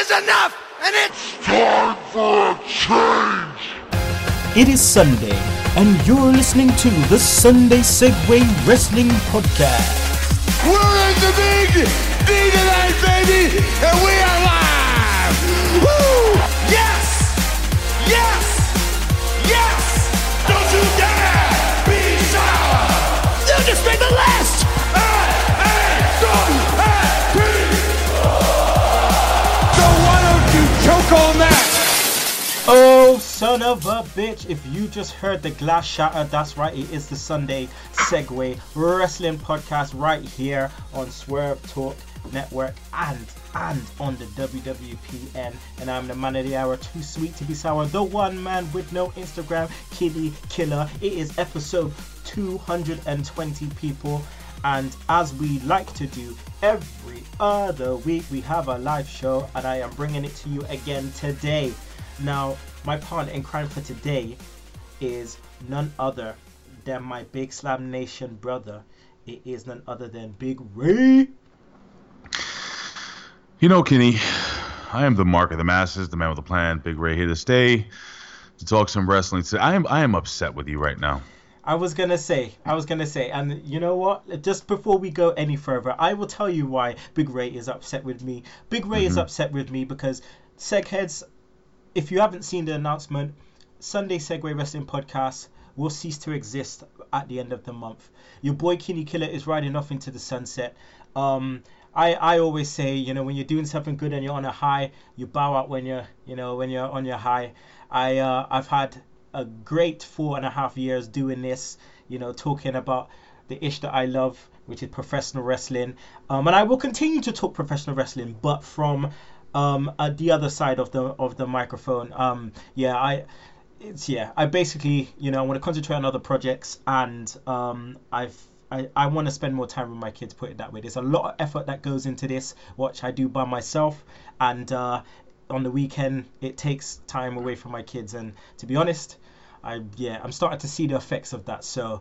is enough, and it's time for a change. It is Sunday, and you're listening to the Sunday Segway Wrestling Podcast. We're in the big D tonight, baby, and we are live. Woo! Yes! Yes! Yes! Don't you dare be sour! You just made the list! So why don't you choke on that? Oh, son of a bitch, if you just heard the glass shatter, that's right, it is the Sunday Segway Wrestling Podcast right here on Swerve Talk Network and on the WWPN. And I'm the man of the hour, too sweet to be sour, the one man with no Instagram, Kitty Killer. It is episode 220, people. And as we like to do every other week, we have a live show, and I am bringing it to you again today. Now, my partner in crime for today is none other than my Big Slam Nation brother. It is none other than Big Ray. You know, Kenny, I am the mark of the masses, the man with a plan. Big Ray here to stay, to talk some wrestling. I am upset with you right now. I was gonna say, and you know what? Just before we go any further, I will tell you why Big Ray is upset with me. Big Ray is upset with me because Segheads, if you haven't seen the announcement, Sunday Segway Wrestling Podcast will cease to exist at the end of the month. Your boy Kenny Killer is riding off into the sunset. I always say, you know, when you're doing something good and you're on a high, you bow out when you're on your high. I've had a great 4.5 years doing this, you know, talking about the ish that I love, which is professional wrestling. And I will continue to talk professional wrestling, but from the other side of the microphone. I basically, you know, I want to concentrate on other projects, and I want to spend more time with my kids, put it that way. There's a lot of effort that goes into this, which I do by myself, and on the weekend it takes time away from my kids, and to be honest, I'm starting to see the effects of that. So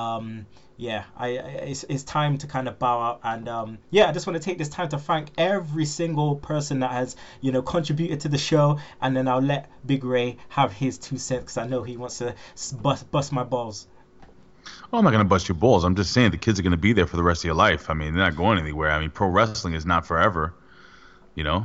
it's time to kind of bow out, and I just want to take this time to thank every single person that has, you know, contributed to the show, and then I'll let Big Ray have his 2 cents, because I know he wants to bust my balls. Well, I'm not going to bust your balls. I'm just saying the kids are going to be there for the rest of your life. I mean, they're not going anywhere. I mean, pro wrestling is not forever. You know,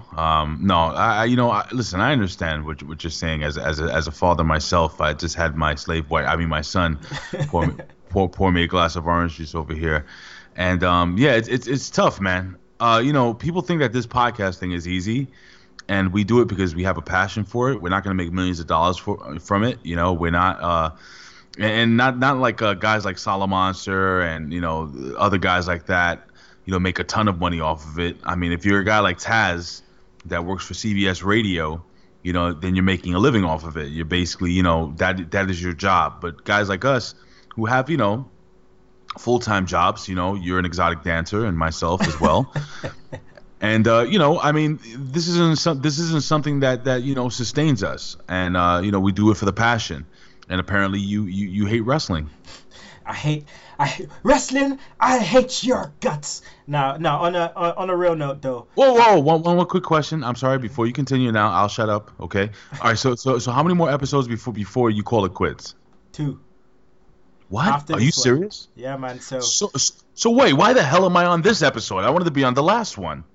listen, I understand what you're saying. As a father myself, I just had my slave boy, my son, pour me a glass of orange juice over here, and it's tough, man. People think that this podcast thing is easy, and we do it because we have a passion for it. We're not going to make millions of dollars from it. You know, we're not, and not like guys like Solomonster and, you know, other guys like that, you know, make a ton of money off of it. I mean, if you're a guy like Taz that works for CBS Radio, you know, then you're making a living off of it. You're basically, you know, that is your job. But guys like us who have, you know, full-time jobs, you know, you're an exotic dancer and myself as well. And, I mean, this isn't something that, you know, sustains us. And, we do it for the passion. And apparently you hate wrestling. I hate wrestling. I hate your guts. Now, on a real note, though. Whoa! One quick question. I'm sorry. Before you continue, now I'll shut up. Okay. All right. So how many more episodes before you call it quits? 2. What? Are you serious? Yeah, man. So wait. Why the hell am I on this episode? I wanted to be on the last one.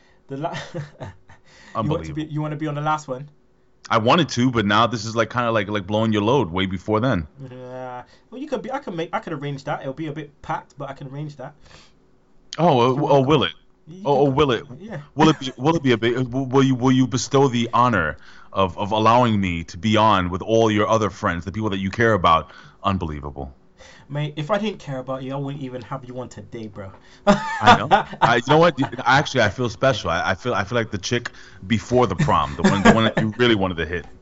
Unbelievable. You want to be on the last one? I wanted to, but now this is like kind of like blowing your load way before then. Yeah. Well, you could be. I could arrange that. It'll be a bit packed, but I can arrange that. Will it? Will it? Yeah. Will it be a bit? Will you bestow the honor of allowing me to be on with all your other friends, the people that you care about? Unbelievable. Mate, if I didn't care about you, I wouldn't even have you on today, bro. I know. You know what? Actually, I feel special. I feel like the chick before the prom, the one that you really wanted to hit.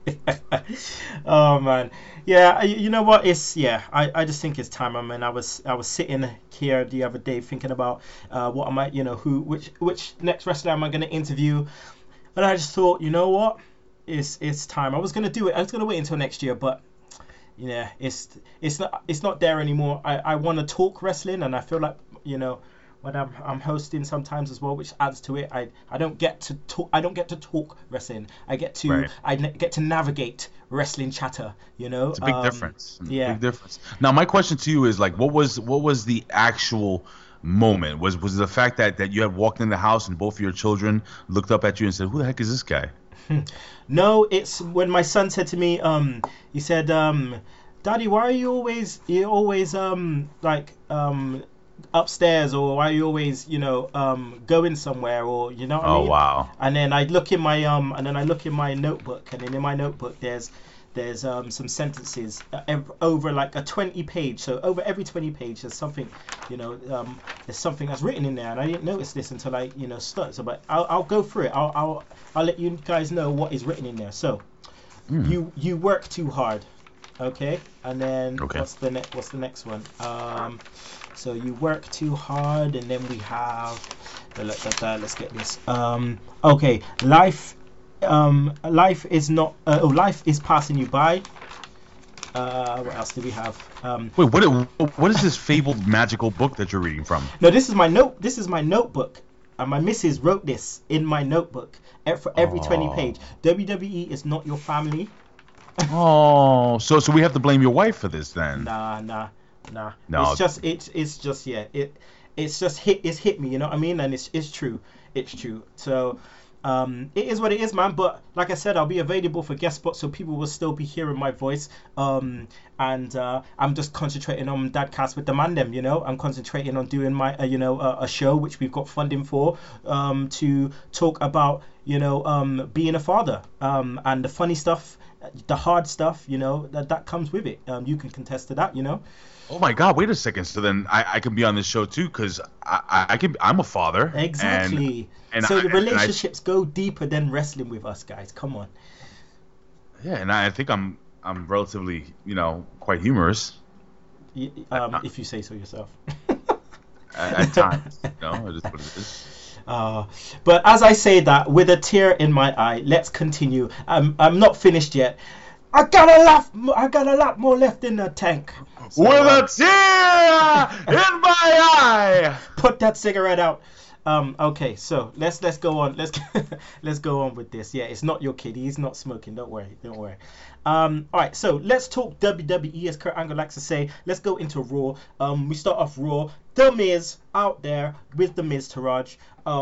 Oh man, yeah. You know what? I just think it's time. I mean, I was sitting here the other day thinking about what I might, which next wrestler am I going to interview, and I just thought, you know what? It's time. I was going to do it. I was going to wait until next year, but. Yeah, it's not there anymore. I want to talk wrestling, and I feel like, when I'm hosting sometimes as well, which adds to it. I don't get to talk. I don't get to talk wrestling. I get to Right. get to navigate wrestling chatter. You know, It's a big difference. Yeah. Big difference. Now, my question to you is like, what was the actual moment? Was it the fact that you had walked in the house and both of your children looked up at you and said, "Who the heck is this guy?" No, it's when my son said to me, he said, Daddy, why are you always like upstairs, or why are you always going somewhere, or you know what I Oh mean? wow. And then I look in my notebook, and then in my notebook there's some sentences over like a 20 page. So over every 20 page there's something, there's something that's written in there, and I didn't notice this until I started. So, but I'll go through it. I'll let you guys know what is written in there. So you work too hard, okay? And then Okay. what's the next one? So you work too hard, and then we have let's get this. Okay, life is not life is passing you by. What else do we have? Wait, what is this fabled magical book that you're reading from? No, this is my notebook, and my missus wrote this in my notebook for every 20 page. WWE is not your family. Oh, so we have to blame your wife for this then? Nah. No. It's hit me, you know what I mean? And it's true. So it is what it is, man. But like I said, I'll be available for guest spots, so people will still be hearing my voice. And I'm just concentrating on Dadcast with the Mandem, you know. I'm concentrating on doing my a show which we've got funding for, to talk about being a father, and the funny stuff, the hard stuff, that comes with it. You can contest to that, Oh my God! Wait a second. So then I can be on this show too, because I'm a father. Exactly. And so the I- relationships go deeper than wrestling with us, guys. Come on. Yeah, and I think I'm relatively quite humorous If you say so yourself. at times. It is what it is. But as I say that, with a tear in my eye, let's continue. I'm not finished yet. I got a lot more left in the tank. So, With a tear in my eye. put that cigarette out. Okay, so let's go on. Let's go on with this. Yeah, it's not your kid. He's not smoking. Don't worry. All right, so let's talk WWE, as Kurt Angle likes to say. Let's go into Raw. We start off Raw. The Miz out there with the Miz Taraj.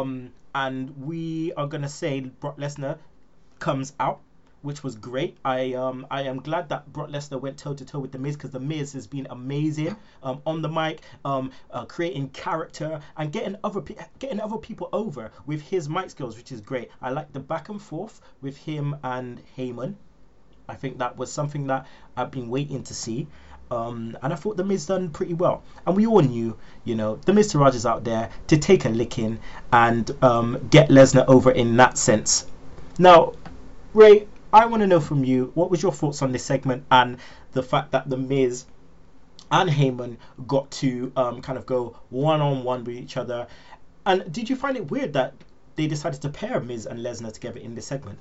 And we are gonna say Brock Lesnar comes out, which was great. I am glad that Brock Lesnar went toe to toe with the Miz, because the Miz has been amazing on the mic, creating character and getting other people over with his mic skills, which is great. I like the back and forth with him and Heyman. I think that was something that I've been waiting to see. And I thought the Miz done pretty well. And we all knew, the Miz Taraj is out there to take a licking and get Lesnar over in that sense. Now, Ray, I want to know from you, what was your thoughts on this segment and the fact that the Miz and Heyman got to kind of go one-on-one with each other? And did you find it weird that they decided to pair Miz and Lesnar together in this segment?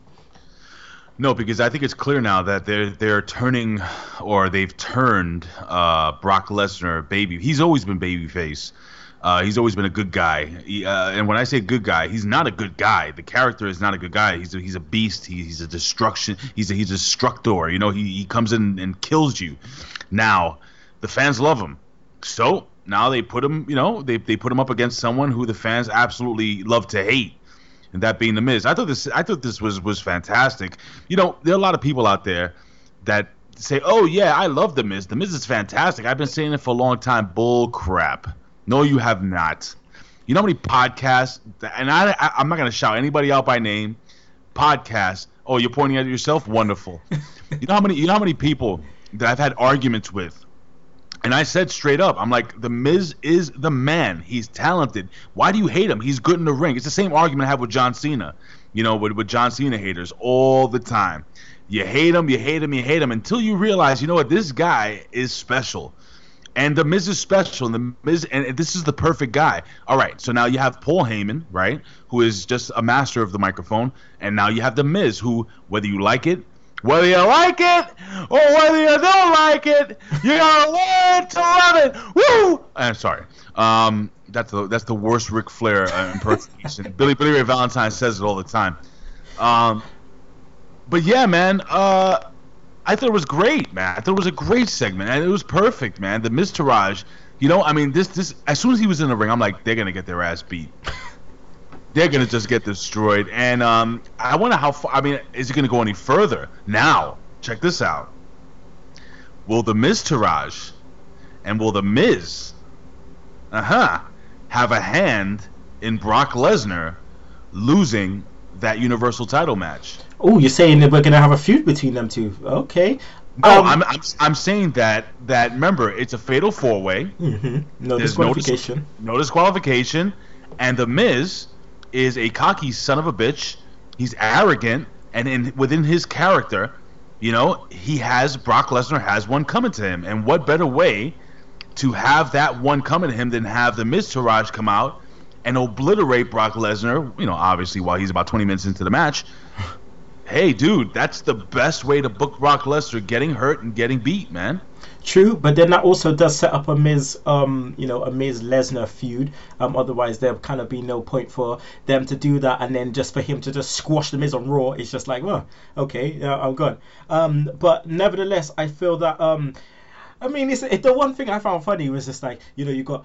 No, because I think it's clear now that they're turning, or they've turned Brock Lesnar baby. He's always been babyface. He's always been a good guy. And when I say good guy, he's not a good guy. The character is not a good guy. He's a beast. He's a destruction. He's a destructor. He comes in and kills you. Now, the fans love him. So now they put him, they put him up against someone who the fans absolutely love to hate. And that being the Miz. I thought this was fantastic. There are a lot of people out there that say, "Oh yeah, I love the Miz. The Miz is fantastic. I've been saying it for a long time." Bull crap. No, you have not. You know how many podcasts? And I'm not gonna shout anybody out by name. Podcasts. Oh, you're pointing at yourself. Wonderful. You know how many people that I've had arguments with. And I said straight up, I'm like, the Miz is the man. He's talented. Why do you hate him? He's good in the ring. It's the same argument I have with John Cena. With John Cena haters all the time. You hate him until you realize, what, this guy is special. And the Miz is special. And this is the perfect guy. All right, so now you have Paul Heyman, right, who is just a master of the microphone. And now you have the Miz, who, whether you like it or whether you don't like it, you gotta learn to love it. Woo! I'm sorry. That's the worst Ric Flair impersonation. Billy Ray Valentine says it all the time. But yeah, man. I thought it was great, man. I thought it was a great segment, and it was perfect, man. The Miz Taraj, I mean, this as soon as he was in the ring, I'm like, they're gonna get their ass beat. They're gonna just get destroyed, and I wonder how far. I mean, is it gonna go any further? Now, check this out. Will the Miz Taraj and will the Miz, have a hand in Brock Lesnar losing that Universal title match? Oh, you're saying that we're gonna have a feud between them two? Okay. No, I'm saying that remember, it's a fatal 4-way. Mm-hmm. No disqualification. No disqualification, and the Miz is a cocky son of a bitch. He's arrogant, and within his character, he has Brock Lesnar has one coming to him, and what better way to have that one coming to him than have the Miz Taraj come out and obliterate Brock Lesnar? Obviously while he's about 20 minutes into the match. Hey, dude, that's the best way to book Brock Lesnar getting hurt and getting beat, man. True, but then that also does set up a Miz Lesnar feud. Otherwise, there'll kind of be no point for them to do that, and then just for him to just squash the Miz on Raw, it's just like, well, okay, I'm gone. But nevertheless, I feel that I mean, it's the one thing I found funny was just like, you got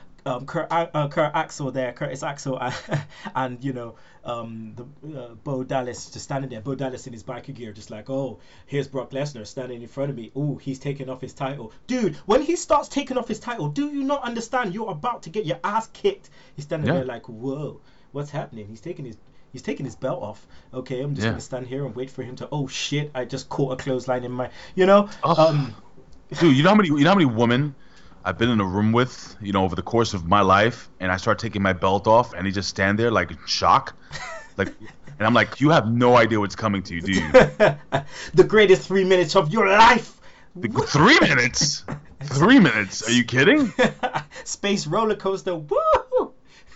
Curtis Axel, and Bo Dallas just standing there. Bo Dallas in his biker gear, just like, oh, here's Brock Lesnar standing in front of me. Oh, he's taking off his title, dude. When he starts taking off his title, do you not understand? You're about to get your ass kicked. He's standing there like, whoa, what's happening? He's taking his belt off. Okay, I'm just gonna stand here and wait for him to. Oh shit! I just caught a clothesline in my. Dude, you know how many women I've been in a room with, over the course of my life, and I start taking my belt off, and they just stand there like in shock, and I'm like, you have no idea what's coming to you, do you? The greatest 3 minutes of your life. 3 minutes? 3 minutes? Are you kidding? Space roller coaster. Woo!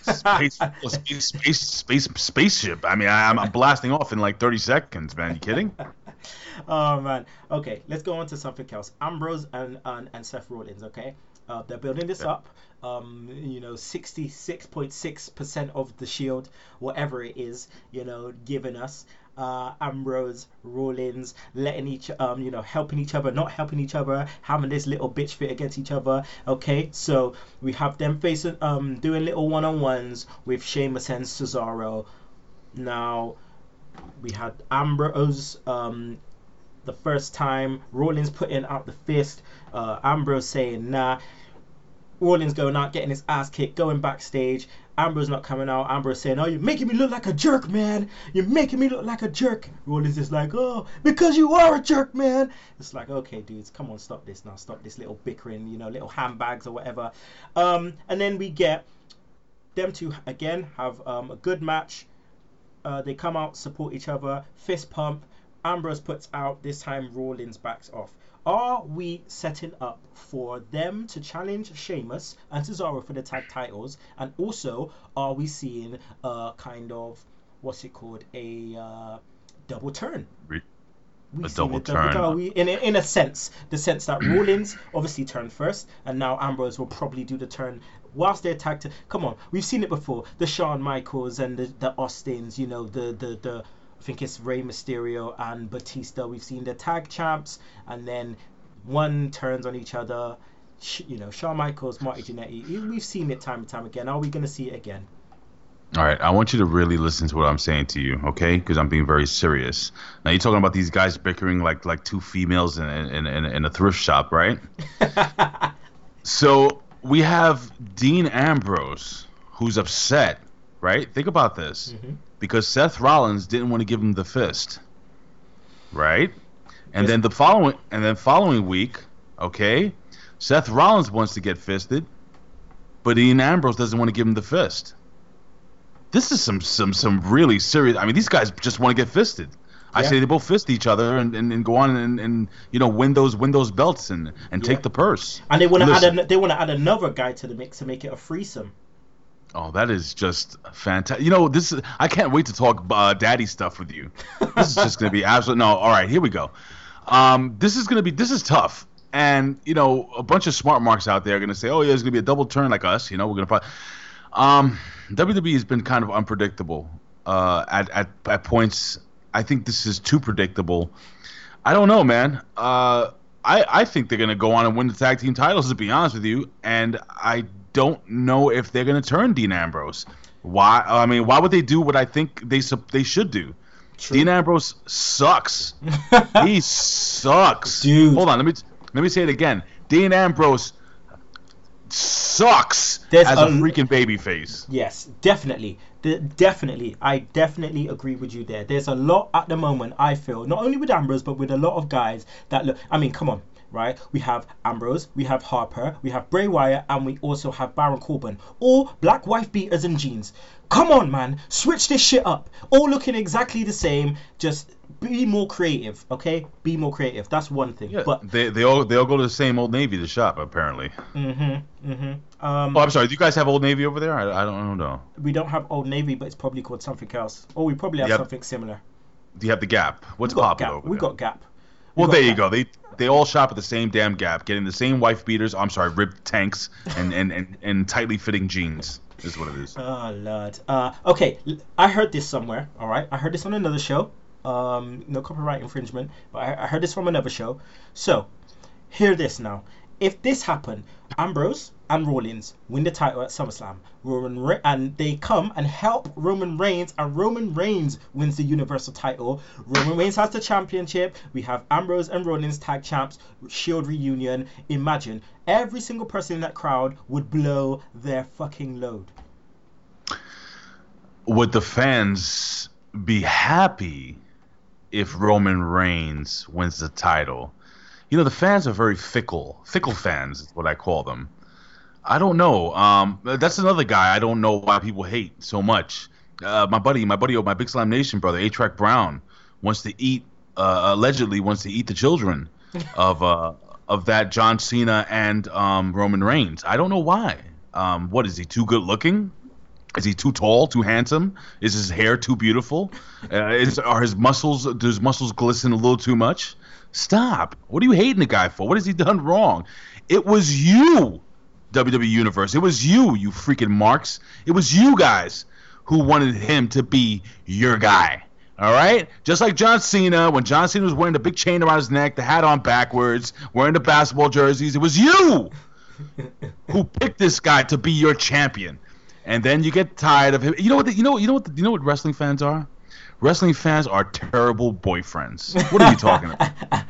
Spaceship. I mean, I'm blasting off in like 30 seconds, man. You kidding? Oh man. Okay, let's go on to something else. Ambrose and Seth Rollins. Okay, they're building this up. 66.6% of the Shield, whatever it is, giving us Ambrose, Rollins, letting helping each other, not helping each other, having this little bitch fit against each other. Okay, so we have them facing, doing little one-on-ones with Sheamus and Cesaro. Now we had Ambrose, the first time, Rollins putting out the fist, Ambrose saying nah, Rollins going out, getting his ass kicked, going backstage, Ambrose not coming out, Ambrose saying, oh, you're making me look like a jerk, man, you're making me look like a jerk. Rollins is like, oh, because you are a jerk, man. It's like, okay, dudes, come on, stop this now, stop this little bickering, little handbags or whatever. And then we get them two again have a good match. They come out, support each other, fist pump. Ambrose puts out, this time Rollins backs off. Are we setting up for them to challenge Sheamus and Cesaro for the tag titles? And also, are we seeing kind of, a double turn? A double turn. In a sense, the sense that Rollins obviously turned first, and now Ambrose will probably do the turn whilst they're tagged. Come on, we've seen it before. The Shawn Michaels and the Austins, the I think it's Rey Mysterio and Batista. We've seen the tag champs, and then one turns on each other. Shawn Michaels, Marty Jannetty. We've seen it time and time again. Are we going to see it again? All right, I want you to really listen to what I'm saying to you, okay? Because I'm being very serious. Now, you're talking about these guys bickering like two females in a thrift shop, right? So we have Dean Ambrose, who's upset, right? Think about this. Mm-hmm. Because Seth Rollins didn't want to give him the fist, right? And then following week, okay, Seth Rollins wants to get fisted, but Dean Ambrose doesn't want to give him the fist. This is some really serious. I mean, these guys just want to get fisted. I say they both fist each other and go on and win those belts and take the purse. And they want to add another guy to the mix to make it a threesome. Oh, that is just fantastic. I can't wait to talk daddy stuff with you. This is just going to be absolute. No, all right, here we go. This is tough. And, a bunch of smart marks out there are going to say, oh, yeah, it's going to be a double turn like us. We're going to WWE has been kind of unpredictable. At points, I think this is too predictable. I don't know, man. I think they're gonna go on and win the tag team titles. To be honest with you, and I don't know if they're gonna turn Dean Ambrose. Why? I mean, why would they do what I think they should do? True. Dean Ambrose sucks. He sucks. Dude. Hold on, let me say it again. Dean Ambrose sucks There's as a freaking babyface. Yes, definitely. Definitely. I definitely agree with you there. There's a lot at the moment, I feel, not only with Ambrose, but with a lot of guys that look. I mean, come on, right? We have Ambrose, we have Harper, we have Bray Wyatt, and we also have Baron Corbin. All black wife beaters and jeans. Come on, man. Switch this shit up. All looking exactly the same. Just be more creative, okay? Be more creative. That's one thing. Yeah, but they all go to the same Old Navy to shop, apparently. I'm sorry. Do you guys have Old Navy over there? I don't know. We don't have Old Navy, but it's probably called something else. Or we probably have something similar. Do you have the Gap? What's popping over there? We got Gap. Well, there you go. They all shop at the same damn Gap, getting the same wife beaters. I'm sorry, ripped tanks and tightly fitting jeans. Is what it is. Oh Lord. Okay, I heard this somewhere. All right, I heard this on another show. No copyright infringement, but I heard this from another show. So, hear this now. If this happened, Ambrose and Rollins win the title at SummerSlam, and they come and help Roman Reigns, and Roman Reigns wins the Universal title. Roman Reigns has the championship. We have Ambrose and Rollins tag champs, Shield reunion. Imagine every single person in that crowd would blow their fucking load. Would the fans be happy if Roman Reigns wins the title? You know, the fans are very fickle fans is what I call them. I don't know. That's another guy I don't know why people hate so much. My Big Slam Nation brother, A-Track Brown, wants to eat, allegedly wants to eat the children of that John Cena and Roman Reigns. I don't know why. What, is he too good looking? Is he too tall, too handsome? Is his hair too beautiful? Do his muscles glisten a little too much? Stop. What are you hating the guy for? What has he done wrong? It was you, WWE Universe. It was you freaking marks. It was you guys who wanted him to be your guy. All right? Just like John Cena, when John Cena was wearing the big chain around his neck, the hat on backwards, wearing the basketball jerseys, it was you who picked this guy to be your champion. And then you get tired of him. You know what wrestling fans are? Wrestling fans are terrible boyfriends. What are you talking about?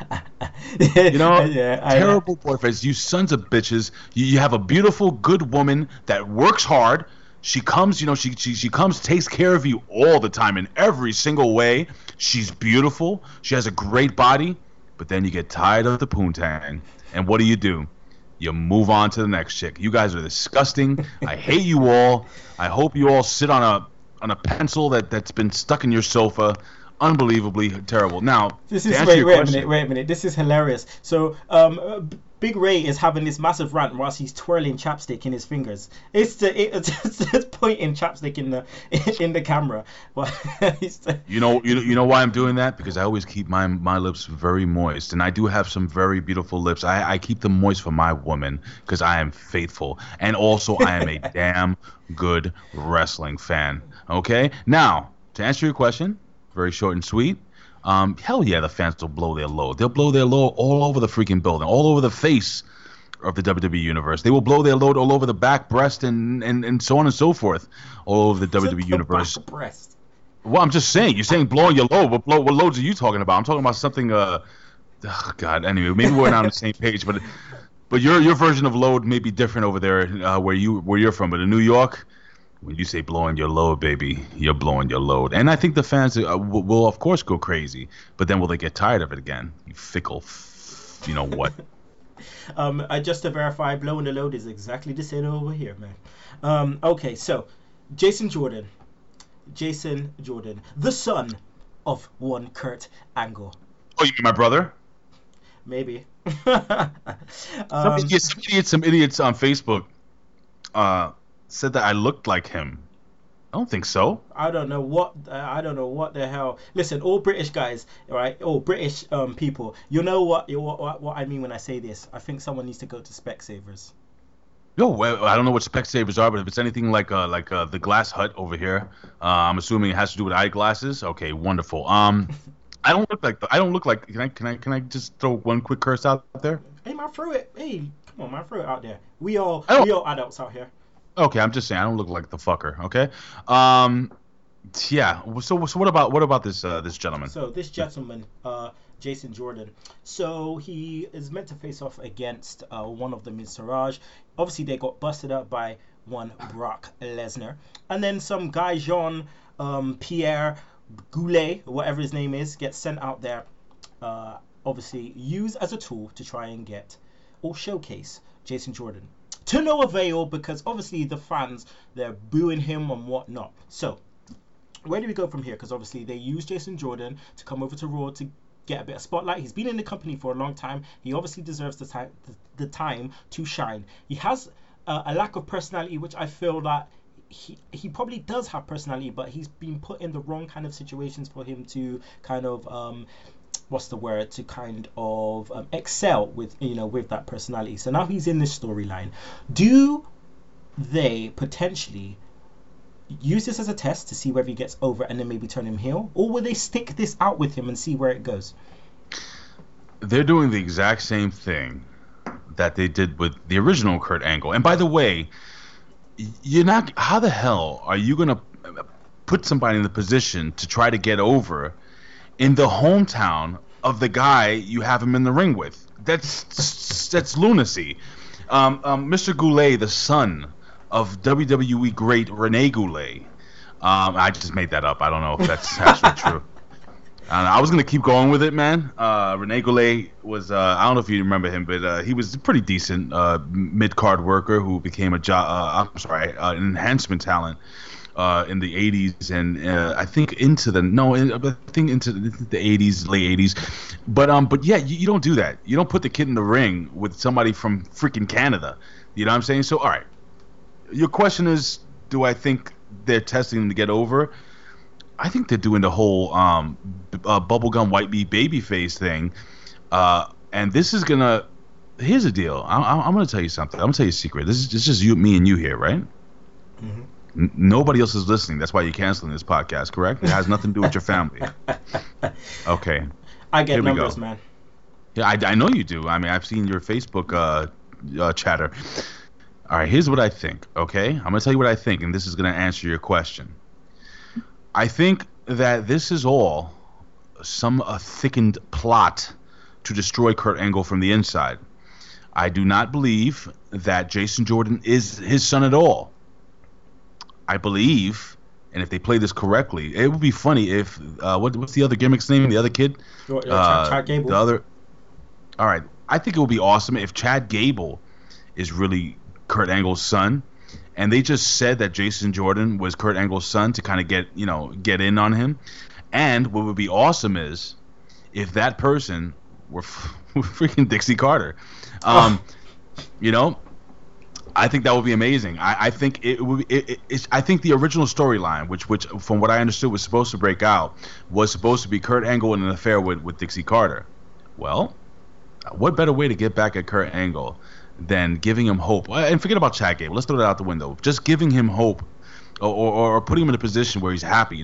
Terrible boyfriends. You sons of bitches. You have a beautiful, good woman that works hard. She comes, she comes, takes care of you all the time in every single way. She's beautiful. She has a great body. But then you get tired of the poontang. And what do? You move on to the next chick. You guys are disgusting. I hate you all. I hope you all sit on a pencil that's been stuck in your sofa. Unbelievably terrible. Now, this is wait a minute. This is hilarious. So, Big Ray is having this massive rant whilst he's twirling chapstick in his fingers. It's pointing chapstick in the camera. You know why I'm doing that? Because I always keep my lips very moist, and I do have some very beautiful lips. I keep them moist for my woman because I am faithful, and also I am a damn good wrestling fan. Okay, now to answer your question, very short and sweet. Hell yeah, the fans will blow their load. They'll blow their load all over the freaking building, all over the face of the WWE Universe. They will blow their load all over the back, breast, and so on and so forth, all over the WWE Universe. Back breast. Well, I'm just saying. You're saying blowing your load. What loads are you talking about? I'm talking about something. Oh God. Anyway, maybe we're not on the same page, but your version of load may be different over there where you're from. But in New York, when you say blowing your load, baby, you're blowing your load. And I think the fans will, of course, go crazy. But then will they get tired of it again? You fickle, you know what? Just to verify, blowing the load is exactly the same over here, man. Okay, so Jason Jordan, the son of one Kurt Angle. Oh, you mean my brother? Maybe. Some idiots on Facebook said that I looked like him. I don't think so. I don't know what the hell. Listen, all British guys, right? All British people. You know what I mean when I say this. I think someone needs to go to Specsavers. Yo, well, I don't know what Specsavers are, but if it's anything like the Glass Hut over here, I'm assuming it has to do with eyeglasses. Okay, wonderful. I don't look like. Can I just throw one quick curse out there? Hey, man, throw it. Hey, come on, man, throw it out there. We all adults out here. Okay, I'm just saying I don't look like the fucker. Okay. Yeah. So what about this gentleman? So this gentleman, Jason Jordan. So he is meant to face off against one of them, is Siraj. Obviously, they got busted up by one Brock Lesnar, and then some guy Jean Pierre Goulet, whatever his name is, gets sent out there. Obviously, used as a tool to try and get or showcase Jason Jordan. To no avail, because obviously the fans, they're booing him and whatnot. So where do we go from here? Because obviously they use Jason Jordan to come over to Raw to get a bit of spotlight. He's been in the company for a long time. He obviously deserves the time to shine. He has a lack of personality, which I feel that he probably does have personality, but he's been put in the wrong kind of situations for him to kind of excel with that personality. So now he's in this storyline. Do they potentially use this as a test to see whether he gets over and then maybe turn him heel, or will they stick this out with him and see where it goes? They're doing the exact same thing that they did with the original Kurt Angle. And by the way, how the hell are you gonna put somebody in the position to try to get over in the hometown of the guy you have him in the ring with? That's lunacy. Mr. Goulet, the son of WWE great Rene Goulet. I just made that up. I don't know if that's actually true. I was going to keep going with it, man. Rene Goulet was, I don't know if you remember him, but he was a pretty decent mid-card worker who became an enhancement talent in the 80s and I think into the 80s, late 80s. But yeah, you don't do that. You don't put the kid in the ring with somebody from freaking Canada. You know what I'm saying? So, all right. Your question is, do I think they're testing him to get over? I think they're doing the whole bubblegum white meat baby face thing. And this is going to... Here's the deal. I'm going to tell you something. I'm going to tell you a secret. This is just me and you here, right? Mm-hmm. Nobody else is listening. That's why you're canceling this podcast, correct? It has nothing to do with your family. Okay. I get numbers, man. Yeah, I know you do. I mean, I've seen your Facebook chatter. All right, here's what I think, okay? I'm going to tell you what I think, and this is going to answer your question. I think that this is all a thickened plot to destroy Kurt Angle from the inside. I do not believe that Jason Jordan is his son at all. I believe, and if they play this correctly, it would be funny if what's the other gimmick's name? The other kid, Chad Gable. All right, I think it would be awesome if Chad Gable is really Kurt Angle's son, and they just said that Jason Jordan was Kurt Angle's son to kind of get in on him. And what would be awesome is if that person were freaking Dixie Carter. I think that would be amazing. I think it would. I think the original storyline, which from what I understood was supposed to break out, was supposed to be Kurt Angle in an affair with Dixie Carter. Well, what better way to get back at Kurt Angle than giving him hope? And forget about Chad Gable. Let's throw that out the window. Just giving him hope, or putting him in a position where he's happy.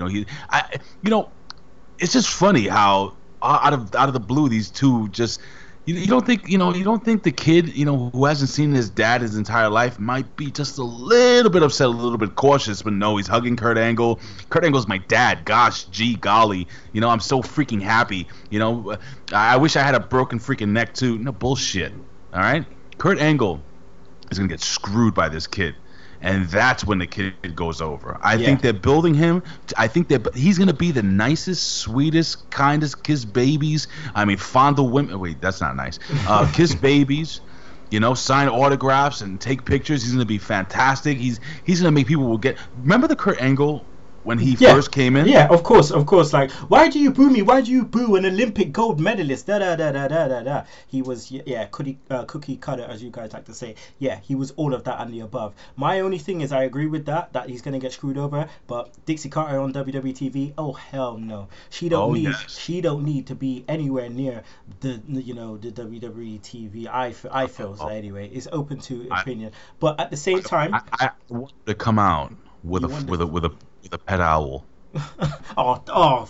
It's just funny how out of the blue these two just. You don't think the kid, who hasn't seen his dad his entire life might be just a little bit upset, a little bit cautious, but no, he's hugging Kurt Angle. Kurt Angle's my dad. Gosh, gee, golly. I'm so freaking happy. I wish I had a broken freaking neck too. No bullshit. All right? Kurt Angle is going to get screwed by this kid. And that's when the kid goes over. I think they're building him. I think he's going to be the nicest, sweetest, kindest, kiss babies. I mean, fondle women. Wait, that's not nice. Kiss babies, sign autographs and take pictures. He's going to be fantastic. He's going to make people Remember the Kurt Angle when he Yeah. first came in? Yeah, of course. Like, why do you boo me? Why do you boo an Olympic gold medalist? Da da da da da da da. He was, cookie cutter, as you guys like to say. Yeah, he was all of that and the above. My only thing is, I agree with that he's gonna get screwed over. But Dixie Carter on WWE TV, oh hell no. She don't need to be anywhere near the WWE TV. I feel so anyway. It's open to opinion, but at the same time, I want to come out with a pet owl. oh.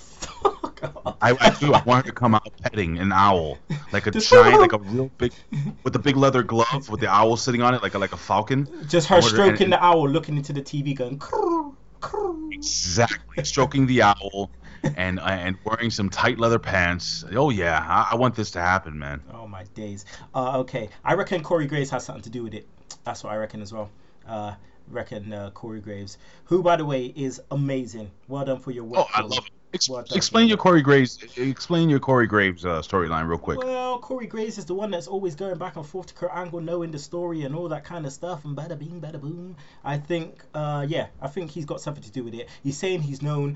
I do. I want her to come out petting an owl, like a giant, like a real big, with a big leather glove with the owl sitting on it, like a falcon. Just her stroking the owl, looking into the TV, going. Krr, krr. Exactly, stroking the owl, and wearing some tight leather pants. Oh yeah, I want this to happen, man. Oh my days. Okay, I reckon Corey Graves has something to do with it. That's what I reckon as well. Corey Graves, who by the way is amazing. Well done for your work. Oh, I love it. Explain your Corey Graves. Explain your Corey Graves storyline real quick. Well, Corey Graves is the one that's always going back and forth to Kurt Angle, knowing the story and all that kind of stuff, and bada bing, bada boom. I think, I think he's got something to do with it. He's saying he's known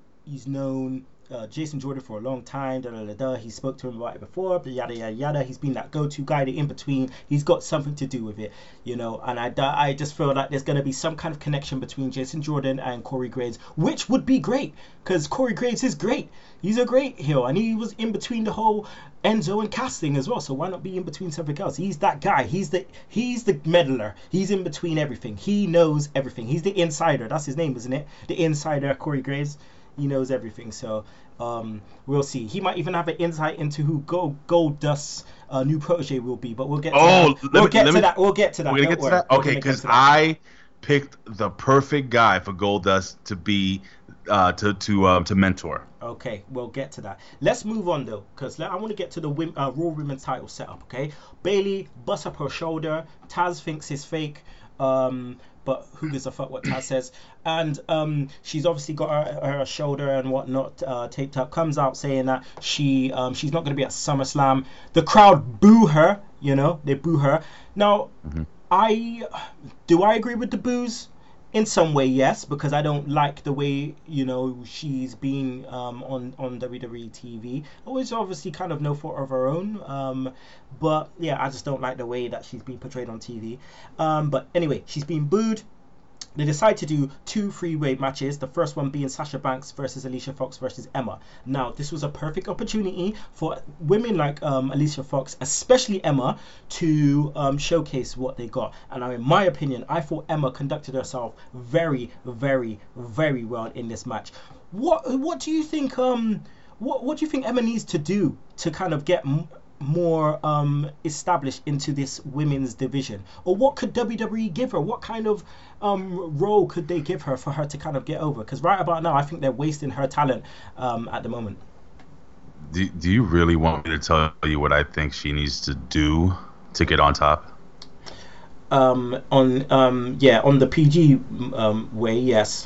Jason Jordan for a long time. He spoke to him about it before. Yada yada yada. He's been that go-to guy, the in between. He's got something to do with it, And I just feel like there's going to be some kind of connection between Jason Jordan and Corey Graves, which would be great because Corey Graves is great. He's a great heel, and he was in between the whole Enzo and Cass thing as well. So why not be in between something else? He's that guy. He's the meddler. He's in between everything. He knows everything. He's the insider. That's his name, isn't it? The insider, Corey Graves. He knows everything. So we'll see. He might even have an insight into who Goldust's new protege will be. But we'll get to that. We'll get to that. We're gonna get to that. Okay, because I picked the perfect guy for Goldust to be to mentor. Okay, we'll get to that. Let's move on though, because I want to get to the Raw Women's title setup. Okay, Bayley busts up her shoulder. Taz thinks it's fake. But who gives a fuck what Taz says? And she's obviously got her shoulder and whatnot taped up. Comes out saying that she's not going to be at SummerSlam. The crowd boo her. They boo her. Now, I agree with the boos. In some way, yes, because I don't like the way, she's being on WWE TV. Which obviously kind of no fault of her own. But yeah, I just don't like the way that she's being portrayed on TV. But anyway, she's being booed. They decide to do 2 freeway matches. The first one being Sasha Banks versus Alicia Fox versus Emma. Now, this was a perfect opportunity for women like Alicia Fox, especially Emma, to showcase what they got. And in my opinion, I thought Emma conducted herself very, very, very well in this match. What do you think? What do you think Emma needs to do to kind of get more established into this women's division, or what could WWE give her? What kind of role could they give her for her to kind of get over? Because right about now, I think they're wasting her talent at the moment. Do you really want me to tell you what I think she needs to do to get on top? On the PG way, yes.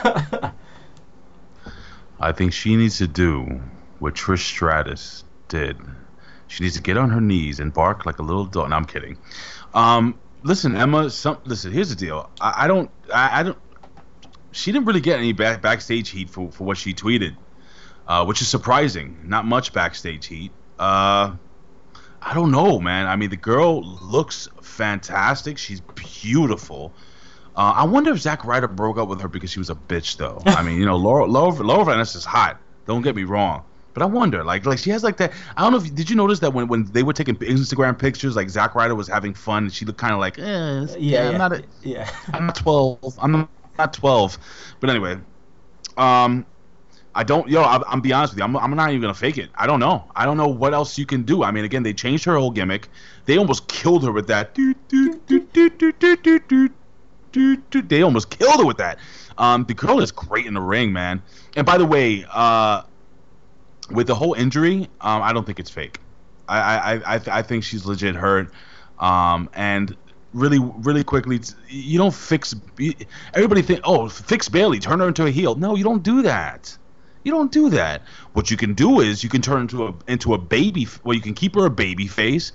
I think she needs to do what Trish Stratus did. She needs to get on her knees and bark like a little dog. No, I'm kidding. Listen, Emma. Listen. Here's the deal. I don't. She didn't really get any backstage heat for what she tweeted, which is surprising. Not much backstage heat. I don't know, man. I mean, the girl looks fantastic. She's beautiful. I wonder if Zack Ryder broke up with her because she was a bitch, though. I mean, Laura Van Ness is hot. Don't get me wrong. But I wonder, like she has like that. I don't know did you notice that when they were taking Instagram pictures, like Zack Ryder was having fun, and she looked kind of like, I'm not 12. I'm not 12. But anyway, I'm be honest with you. I'm not even gonna fake it. I don't know. I don't know what else you can do. I mean, again, they changed her whole gimmick. They almost killed her with that. They almost killed her with that. The girl is great in the ring, man. And by the way, with the whole injury, I don't think it's fake. I think she's legit hurt. And really, really quickly, you don't fix. Everybody think, fix Bayley, turn her into a heel. No, you don't do that. You don't do that. What you can do is you can turn into a baby. Well, you can keep her a baby face,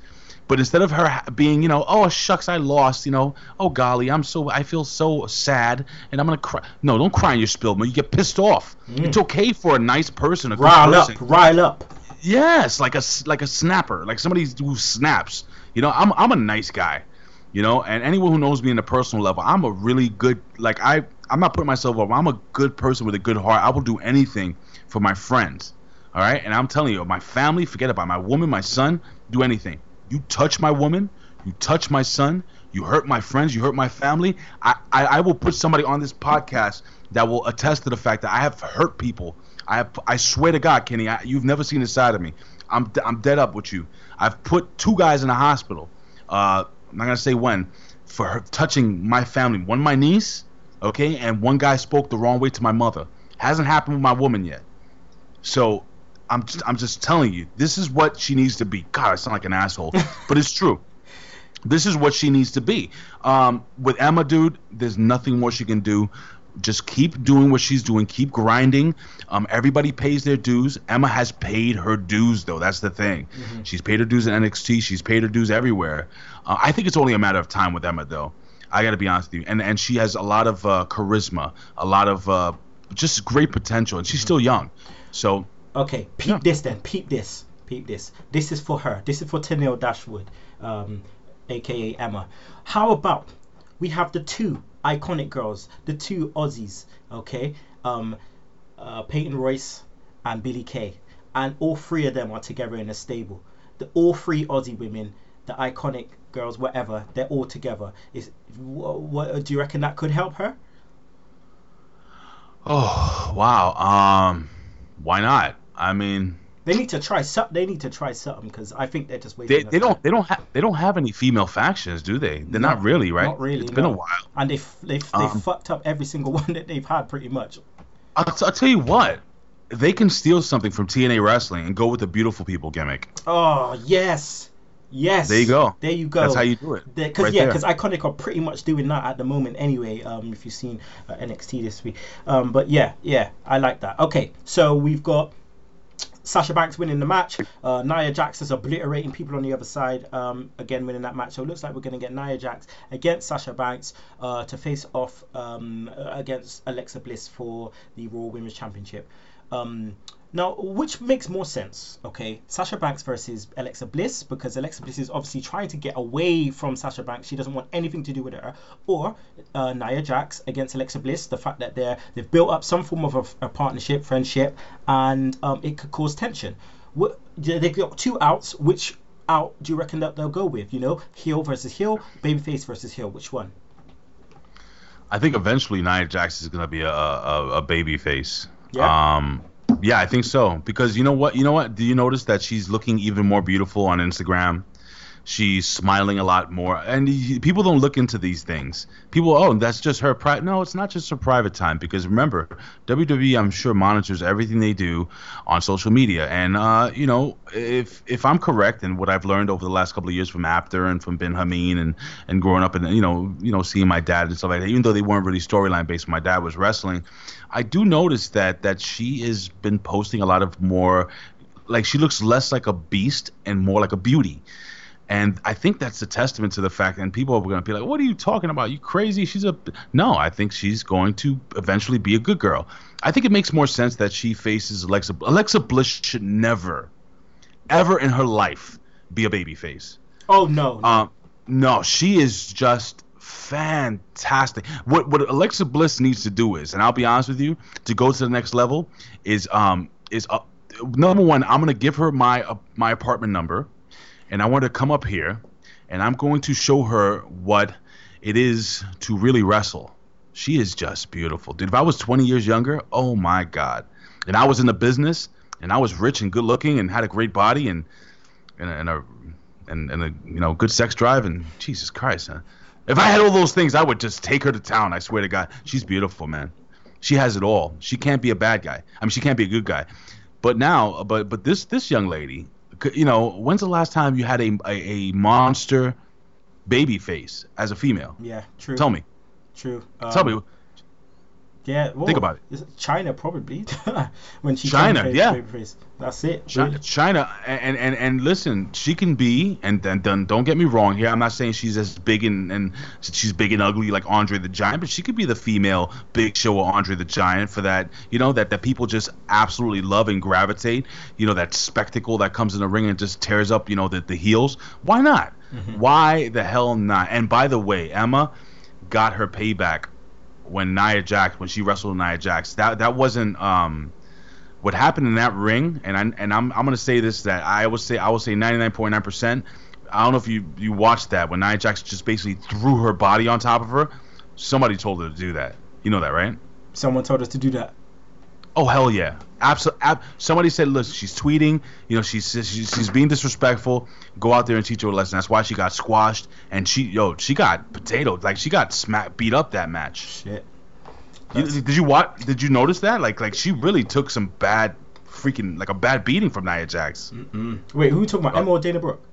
But instead of her being, oh shucks, I lost, oh golly, I feel so sad, and I'm gonna cry. No, don't cry in your spilled milk. You get pissed off. It's okay for a nice person, a good person. Rile up. Yes, like a snapper, like somebody who snaps. I'm a nice guy, and anyone who knows me in a personal level, I'm a really good, like I'm not putting myself up. I'm a good person with a good heart. I will do anything for my friends. All right, and I'm telling you, my family, forget about my woman, my son, do anything. You touch my woman, you touch my son, you hurt my friends, you hurt my family. I will put somebody on this podcast that will attest to the fact that I have hurt people. I swear to God, Kenny, you've never seen this side of me. I'm dead up with you. I've put 2 guys in the hospital. I'm not gonna say when, for her touching my family. One my niece, okay, and one guy spoke the wrong way to my mother. Hasn't happened with my woman yet. So I'm just telling you, this is what she needs to be. God, I sound like an asshole, but it's true. This is what she needs to be. With Emma, dude, there's nothing more she can do. Just keep doing what she's doing. Keep grinding. Everybody pays their dues. Emma has paid her dues, though. That's the thing. Mm-hmm. She's paid her dues in NXT. She's paid her dues everywhere. I think it's only a matter of time with Emma, though. I got to be honest with you. And she has a lot of charisma, a lot of just great potential, and she's still young. So. Okay, peep this then. Peep this. This is for her. This is for Tenille Dashwood, a.k.a. Emma. How about we have the 2 iconic girls, the 2 Aussies, okay? Peyton Royce and Billie Kay. And all 3 of them are together in a stable. All 3 Aussie women, the iconic girls, whatever, they're all together. What do you reckon that could help her? Oh, wow. Why not? I mean, they need to try something because I think they're just waiting. They don't have any female factions, do they? They're not really, right? Not really. It's been a while, and they've fucked up every single one that they've had, pretty much. I'll tell you what, they can steal something from TNA Wrestling and go with the beautiful people gimmick. Oh yes. There you go. That's how you do it. Because Iconic are pretty much doing that at the moment anyway. If you've seen NXT this week, but yeah, I like that. Okay, so we've got Sasha Banks winning the match. Nia Jax is obliterating people on the other side, again winning that match. So it looks like we're going to get Nia Jax against Sasha Banks to face off against Alexa Bliss for the Raw Women's Championship. Now, which makes more sense, okay? Sasha Banks versus Alexa Bliss, because Alexa Bliss is obviously trying to get away from Sasha Banks. She doesn't want anything to do with her. Or Nia Jax against Alexa Bliss, the fact that they've built up some form of a partnership, friendship, and it could cause tension. They've got 2 outs. Which out do you reckon that they'll go with? Heel versus heel, babyface versus heel. Which one? I think eventually Nia Jax is going to be a babyface. Yeah. Yeah, I think so. Because you know what? Do you notice that she's looking even more beautiful on Instagram? She's smiling a lot more. And people don't look into these things. People, that's just her private. No, it's not just her private time. Because remember, WWE, I'm sure, monitors everything they do on social media. And, if I'm correct in what I've learned over the last couple of years from Apter and from Ben Hameen and growing up and, seeing my dad and stuff like that, even though they weren't really storyline based, my dad was wrestling, I do notice that she has been posting a lot of more, like she looks less like a beast and more like a beauty. And I think that's a testament to the fact, and people are going to be like, what are you talking about? You crazy? No, I think she's going to eventually be a good girl. I think it makes more sense that she faces Alexa. Alexa Bliss should never, ever in her life be a babyface. Oh, no. No, she is just fantastic. What Alexa Bliss needs to do is, and I'll be honest with you, to go to the next level is number one, I'm going to give her my apartment number. And I want her to come up here, and I'm going to show her what it is to really wrestle. She is just beautiful. Dude, if I was 20 years younger, oh, my God. And I was in the business, and I was rich and good-looking and had a great body and a good sex drive, and Jesus Christ, huh? If I had all those things, I would just take her to town, I swear to God. She's beautiful, man. She has it all. She can't be a bad guy. I mean, she can't be a good guy. But now, but this young lady, when's the last time you had a monster baby face as a female? Yeah, true. Tell me. True. Tell me. Yeah, well, Think about it. It's China probably when she China, turned yeah. babyface. That's it. China, and listen, she can be, and don't get me wrong here. I'm not saying she's as big and she's big and ugly like Andre the Giant, but she could be the female Big Show or Andre the Giant for that. That people just absolutely love and gravitate. That spectacle that comes in the ring and just tears up. The heels. Why not? Mm-hmm. Why the hell not? And by the way, Emma got her payback when she wrestled Nia Jax. That wasn't what happened in that ring. And I'm gonna say this, that I will say 99.9%. I don't know if you watched that when Nia Jax just basically threw her body on top of her. Somebody told her to do that. You know that, right? Someone told us to do that. Oh hell yeah! Somebody said, "Look, she's tweeting. She's being disrespectful. Go out there and teach her a lesson." That's why she got squashed, and she got potatoed. Like she got beat up that match. Shit. Did you notice that? Like she really took some bad a bad beating from Nia Jax. Mm-mm. Wait, who talking about Emma or Dana Brooke?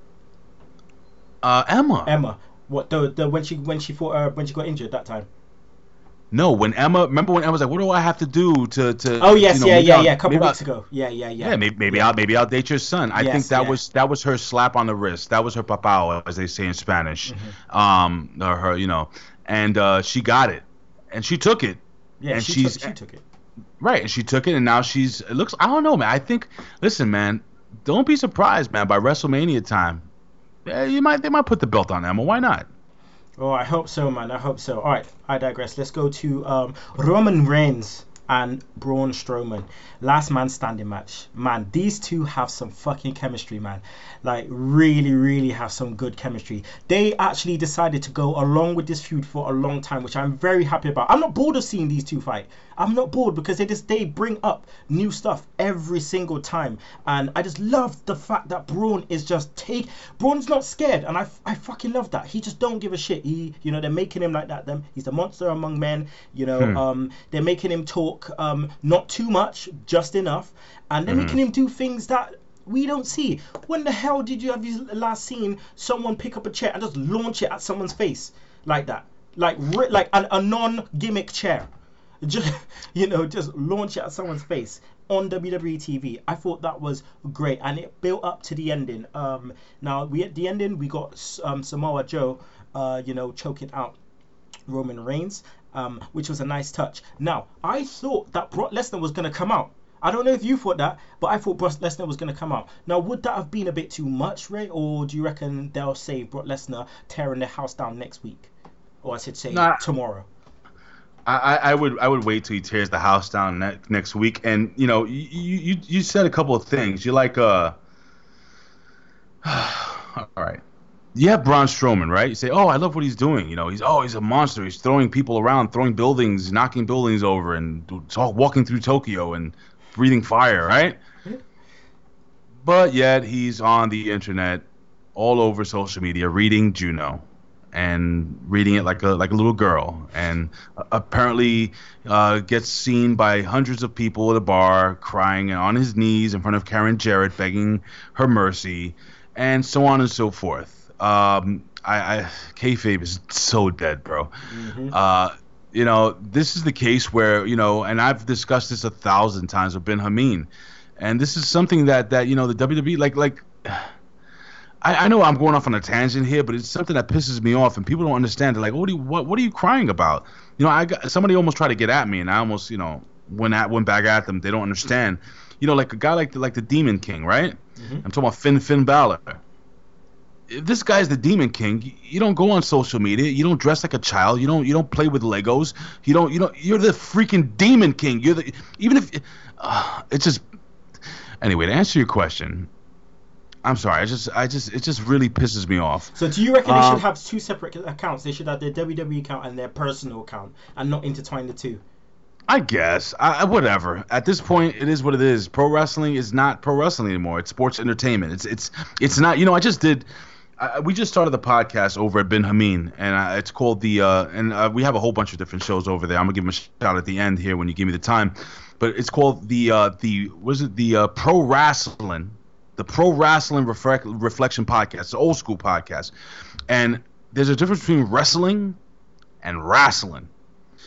Emma. Emma. What the when she fought when she got injured that time? No, remember when Emma was like, "What do I have to do to?" Oh yes, a couple weeks ago. Yeah. Yeah, maybe I'll date your son. I think that was her slap on the wrist. That was her papao, as they say in Spanish. Mm-hmm. And she got it, and she took it. Yeah, and she took it. Right, and she took it, and now I don't know, man. I think, listen, man, don't be surprised, man. By WrestleMania time, they might put the belt on Emma. Why not? Oh, I hope so, man. I hope so. All right, I digress. Let's go to Roman Reigns and Braun Strowman. Last man standing match. Man, these two have some fucking chemistry, man. Like, really, really have some good chemistry. They actually decided to go along with this feud for a long time, which I'm very happy about. I'm not bored of seeing these two fight. I'm not bored because they bring up new stuff every single time. And I just love the fact that Braun is Braun's not scared. And I fucking love that. He just don't give a shit. They're making him like that. He's a monster among men. They're making him talk not too much, just enough. And they're making him do things that we don't see. When the hell did you have you last seen someone pick up a chair and just launch it at someone's face like that? Like a non-gimmick chair. Just launch it at someone's face on WWE TV. I thought that was great, and it built up to the ending. Now at the ending we got Samoa Joe, choking out Roman Reigns, which was a nice touch. Now I thought that Brock Lesnar was gonna come out. I don't know if you thought that, but I thought Brock Lesnar was going to come out. Now, would that have been a bit too much, Ray? Or do you reckon they'll save Brock Lesnar tearing their house down next week? Or I should say tomorrow. I would wait till he tears the house down next week. And, you said a couple of things. You're like, all right. You have Braun Strowman, right? You say, oh, I love what he's doing. He's a monster. He's throwing people around, throwing buildings, knocking buildings over, and walking through Tokyo and breathing fire, right? But yet he's on the internet, all over social media, reading Juno, and reading it like a little girl, and apparently gets seen by hundreds of people at a bar, crying on his knees in front of Karen Jarrett, begging her mercy, and so on and so forth. Kayfabe is so dead, bro. Mm-hmm. This is the case where, and I've discussed this 1,000 times with Ben Hameen, and this is something that the WWE, I know I'm going off on a tangent here, but it's something that pisses me off, and people don't understand. They're like, what are you crying about? Somebody almost tried to get at me, and I almost, went back at them. They don't understand. Like a guy like the Demon King, right? Mm-hmm. I'm talking about Finn Balor. If this guy's the Demon King, you don't go on social media. You don't dress like a child. You don't play with Legos. You're the freaking Demon King. It's just. Anyway, to answer your question, I'm sorry. It just really pisses me off. So do you reckon they should have two separate accounts? They should have their WWE account and their personal account, and not intertwine the two. I guess. Whatever. At this point, it is what it is. Pro wrestling is not pro wrestling anymore. It's sports entertainment. It's not. I just did. We just started the podcast over at Ben Hameen, and it's called we have a whole bunch of different shows over there. I'm gonna give him a shout at the end here when you give me the time, but it's called the Pro Wrestling Reflection Podcast, the old school podcast, and there's a difference between wrestling and wrestling.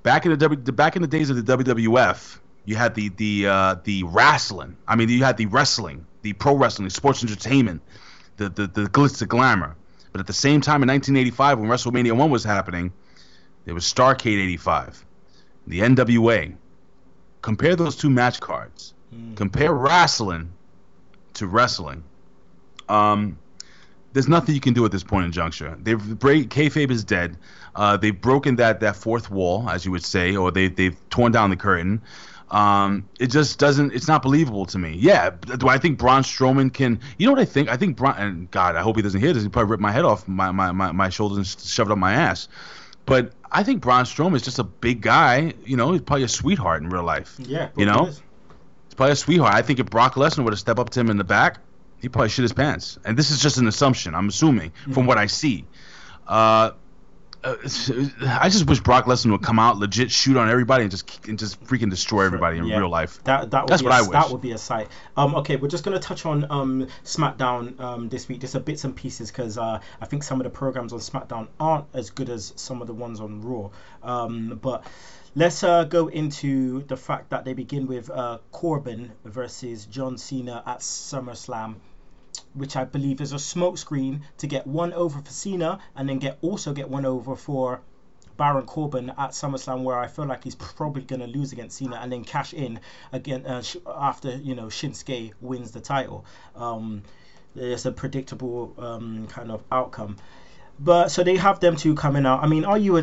back in back in the days of the WWF, you had the wrestling. I mean, you had the wrestling, the pro wrestling, sports entertainment, the glitz, the glamour. But at the same time, in 1985, when WrestleMania 1 was happening, there was Starrcade 85, the NWA. Compare those two match cards. Compare wrestling to wrestling. There's nothing you can do at this point in juncture. Kayfabe is dead. They've broken that fourth wall, as you would say, or they've torn down the curtain. It just doesn't. It's not believable to me. Yeah. Do I think Braun Strowman can? You know what I think? I think Braun. And God, I hope he doesn't hear this. He probably rip my head off my shoulders and shove it up my ass. But I think Braun Strowman is just a big guy. You know, he's probably a sweetheart in real life. Yeah. You know, he's probably a sweetheart. I think if Brock Lesnar were to step up to him in the back, he probably shit his pants. And this is just an assumption. I'm assuming from what I see. I just wish Brock Lesnar would come out, legit shoot on everybody, and just freaking destroy everybody in real life. That's what I wish. That would be a sight. Okay, we're just gonna touch on SmackDown this week, just a bits and pieces, because I think some of the programs on SmackDown aren't as good as some of the ones on Raw. But let's go into the fact that they begin with Corbin versus John Cena at SummerSlam, which I believe is a smokescreen to get one over for Cena, and then get one over for Baron Corbin at SummerSlam, where I feel like he's probably going to lose against Cena, and then cash in again after Shinsuke wins the title. It's a predictable kind of outcome. But so they have them two coming out. I mean, are you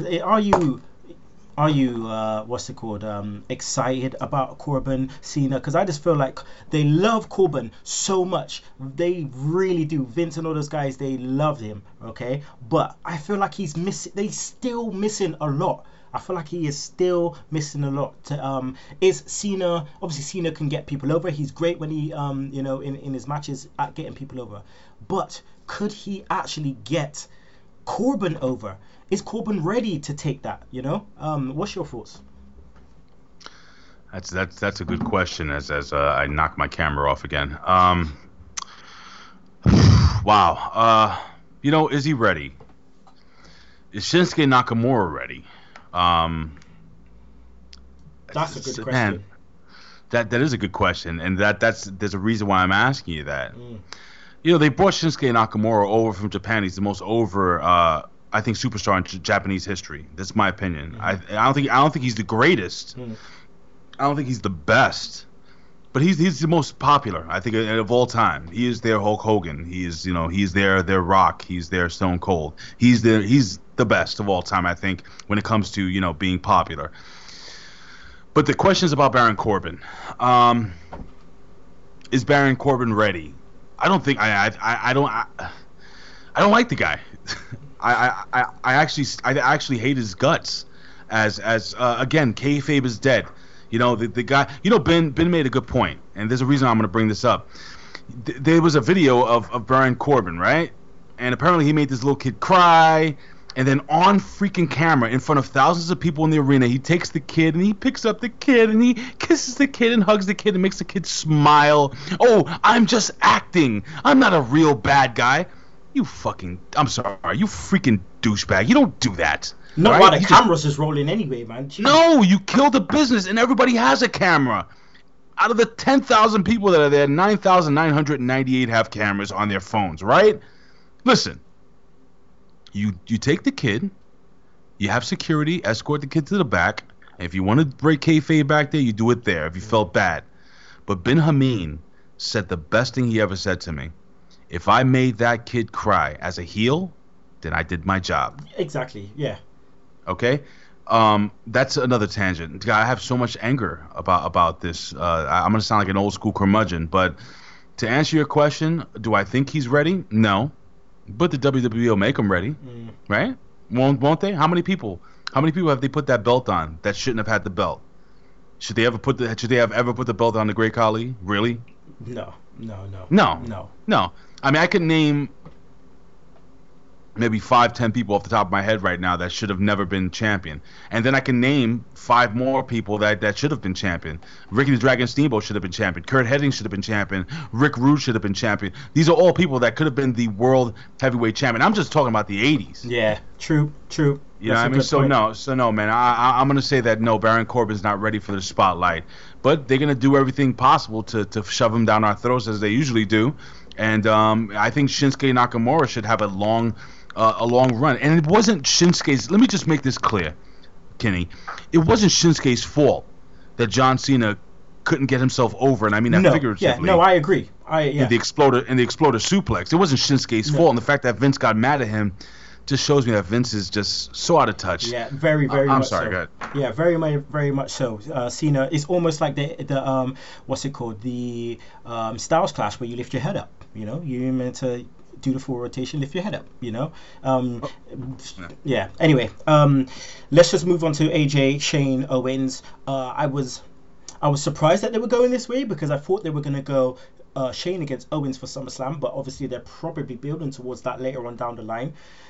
excited about Corbin Cena? Because I just feel like they love Corbin so much. They really do. Vince and all those guys, they love him, okay? But I feel like he's still missing a lot. I feel like he is still missing a lot. Is Cena, obviously Cena can get people over. He's great when he, in his matches at getting people over. But could he actually get Corbin over? Is Corbin ready to take that? What's your thoughts? That's a good question. As I knock my camera off again. Wow. Is he ready? Is Shinsuke Nakamura ready? That's a good question. Man, that is a good question, and there's a reason why I'm asking you that. They brought Shinsuke Nakamura over from Japan. He's the most over. I think superstar in Japanese history. That's my opinion. I don't think he's the greatest. I don't think he's the best, but he's the most popular. I think of all time. He is their Hulk Hogan. He's their Rock. He's their Stone Cold. He's the best of all time. I think when it comes to being popular. But the question is about Baron Corbin. Is Baron Corbin ready? I don't think I don't like the guy. I actually hate his guts. As again, kayfabe is dead. The guy. Ben made a good point, and there's a reason I'm going to bring this up. There was a video of Baron Corbin, right? And apparently he made this little kid cry, and then on freaking camera in front of thousands of people in the arena, he takes the kid and he picks up the kid and he kisses the kid and hugs the kid and makes the kid smile. Oh, I'm just acting. I'm not a real bad guy. I'm sorry, you freaking douchebag. You don't do that. Not right? While the cameras is rolling anyway, man. Jeez. No, you killed the business, and everybody has a camera. Out of the 10,000 people that are there, 9,998 have cameras on their phones, right? Listen, you take the kid, you have security, escort the kid to the back, and if you want to break kayfabe back there, you do it there if you felt bad. But Ben Hameen said the best thing he ever said to me. If I made that kid cry as a heel, then I did my job. Exactly, yeah. Okay? That's another tangent. I have so much anger about this. I'm going to sound like an old school curmudgeon, but to answer your question, do I think he's ready? No. But the WWE will make him ready, right? Won't they? How many people have they put that belt on that shouldn't have had the belt? Should they have ever put the belt on the Great Khali? Really? No. I mean, I could name maybe 5, 10 people off the top of my head right now that should have never been champion. And then I can name 5 more people that should have been champion. Ricky the Dragon Steamboat should have been champion. Curt Hennig should have been champion. Rick Rude should have been champion. These are all people that could have been the world heavyweight champion. I'm just talking about the 80s. Yeah, true. You know what I mean? So no, man. I'm going to say that no, Baron Corbin's not ready for the spotlight. But they're going to do everything possible to shove him down our throats as they usually do. And I think Shinsuke Nakamura should have a long run. And it wasn't Shinsuke's. Let me just make this clear, Kenny. It wasn't Shinsuke's fault that John Cena couldn't get himself over, and I mean that figuratively. Yeah, no, I agree. In the exploder suplex. It wasn't Shinsuke's fault, and the fact that Vince got mad at him just shows me that Vince is just so out of touch. Yeah, very much I'm sorry, so. go ahead. Yeah, very much so. Cena, it's almost like the what's it called? The Styles Clash, where you lift your head up. You know, you're meant to do the full rotation, lift your head up. You know. Yeah. Anyway, let's just move on to AJ, Shane, Owens. I was surprised that they were going this way because I thought they were going to go Shane against Owens for SummerSlam, but obviously they're probably building towards that later on down the line.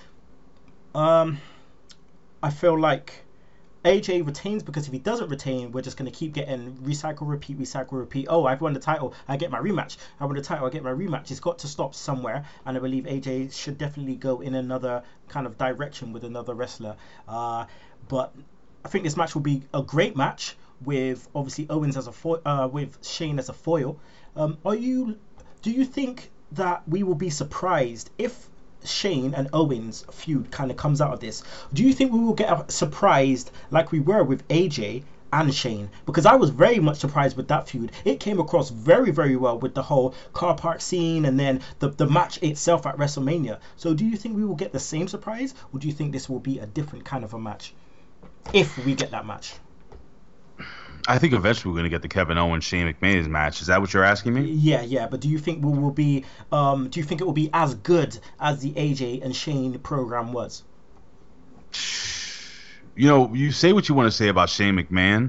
I feel like AJ retains because if he doesn't retain, we're just going to keep getting recycle, repeat. Oh, I've won the title, I get my rematch. I won the title, I get my rematch. It's got to stop somewhere, and I believe AJ should definitely go in another kind of direction with another wrestler. But I think this match will be a great match with obviously Owens as a with Shane as a foil. Do you think that we will be surprised if Shane and Owens feud kind of comes out of this? Do you think we will get surprised like we were with AJ and Shane? Because I was very much surprised with that feud. It came across very, very well with the whole car park scene and then the match itself at WrestleMania. So do you think we will get the same surprise, or do you think this will be a different kind of a match if we get that match? I think eventually we're going to get the Kevin Owens Shane McMahon's match. Is that what you're asking me? Yeah. But do you think we will be? Do you think it will be as good as the AJ and Shane program was? You know, you say what you want to say about Shane McMahon.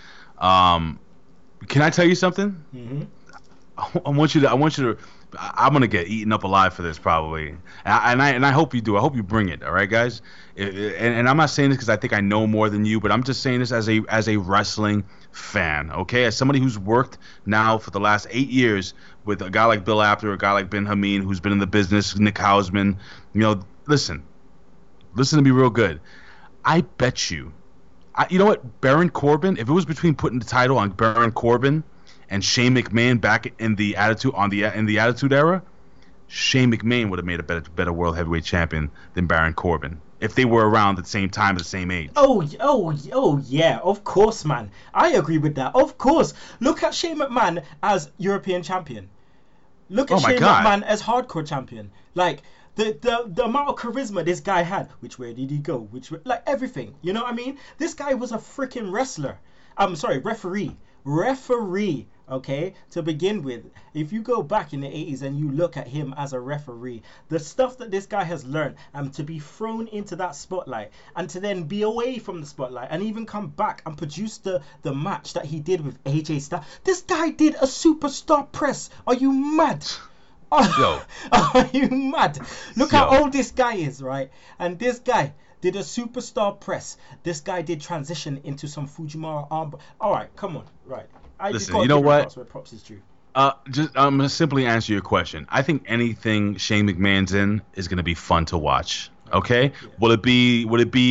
Can I tell you something? Mm-hmm. I want you to. I'm gonna get eaten up alive for this probably, and I hope you do. I hope you bring it. All right, guys. And I'm not saying this because I think I know more than you, but I'm just saying this as a wrestling fan. Okay, as somebody who's worked now for the last 8 years with a guy like Bill Apter, a guy like Ben Hameen, who's been in the business, Nick Hausman. You know, listen to me real good. I bet you. You know what, Baron Corbin. If it was between putting the title on Baron Corbin and Shane McMahon back in the Attitude Era, Shane McMahon would have made a better world heavyweight champion than Baron Corbin if they were around at the same time, at the same age. Oh yeah, of course, man. I agree with that. Of course. Look at Shane McMahon as European champion. Look at Shane McMahon as hardcore champion. Like the amount of charisma this guy had. Which way did he go? Which way? Like everything. You know what I mean? This guy was a freaking wrestler. I'm sorry, referee. Okay, to begin with, if you go back in the 80s and you look at him as a referee, the stuff that this guy has learned, and to be thrown into that spotlight and to then be away from the spotlight and even come back and produce the match that he did with AJ Styles. This guy did a superstar press. Are you mad? Yo. Are you mad? Look how old this guy is, right? And this guy did a superstar press. This guy did transition into some Fujimura arm. All right, come on, right. Listen, you know what? Props where props is due. I'm gonna simply answer your question. I think anything Shane McMahon's in is gonna be fun to watch. Okay? Yeah. Will it be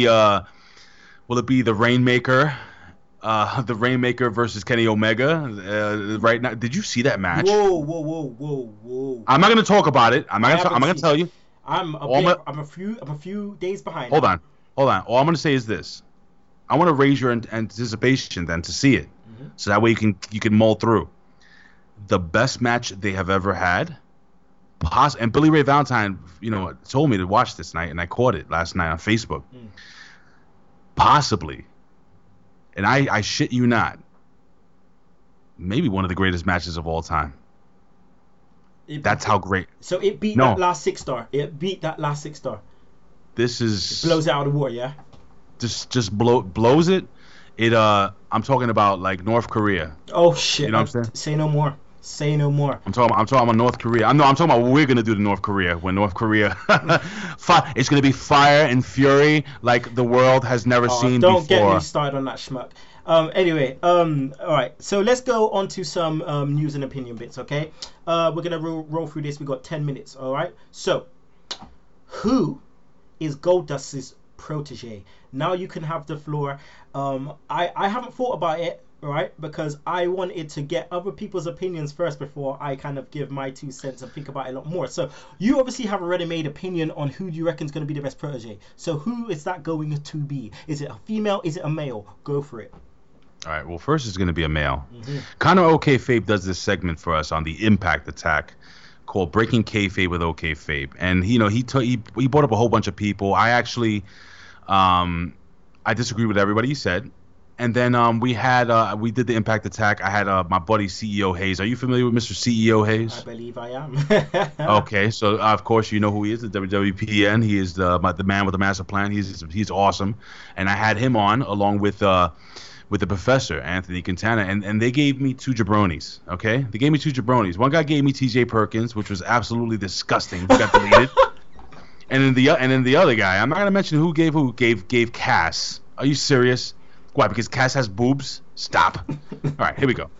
the Rainmaker? The Rainmaker versus Kenny Omega right now. Did you see that match? Whoa. I'm not gonna talk about it. I'm not gonna tell you. I'm a few days behind. Hold on. All I'm gonna say is this. I want to raise your anticipation then to see it. So that way you can mull through. The best match they have ever had, and Billy Ray Valentine, told me to watch this night, and I caught it last night on Facebook. Possibly, and I shit you not, maybe one of the greatest matches of all time. That's how great. So it beat that last 6-star. This is. It blows it out of the water, yeah. Just blows it. I'm talking about like North Korea. Oh shit! You know what I'm saying? Say no more. Say no more. I'm talking about North Korea. I'm talking about what we're gonna do to North Korea when North Korea, it's gonna be fire and fury like the world has never seen before. Don't get me started on that schmuck. Anyway, all right. So let's go on to some news and opinion bits. Okay. We're gonna roll through this. We got 10 minutes. All right. So, who is Goldust's protege? Now you can have the floor. I haven't thought about it. Right, because I wanted to get other people's opinions first before I kind of give my 2 cents and think about it a lot more. So you obviously have a ready-made opinion on who you reckon is going to be the best protege. So who is that going to be? Is it a female? Is it a male? Go for it. All right. Well, first it's going to be a male. Conor Okayfabe does this segment for us on the Impact Attack called "Breaking Kayfabe with Okayfabe," and he brought up a whole bunch of people. I actually, I disagree with everybody he said. And then we did the Impact Attack. I had my buddy CEO Hayes. Are you familiar with Mr. CEO Hayes? I believe I am. Okay, so of course you know who he is, the WWPN. He is the man with the master plan. He's awesome. And I had him on along with the professor, Anthony Quintana, and they gave me 2 jabronis, okay? They gave me 2 jabronis. One guy gave me TJ Perkins, which was absolutely disgusting. He got deleted. and then the other guy, I'm not going to mention who gave Cass. Are you serious? Why? Because Cass has boobs? Stop. All right, here we go.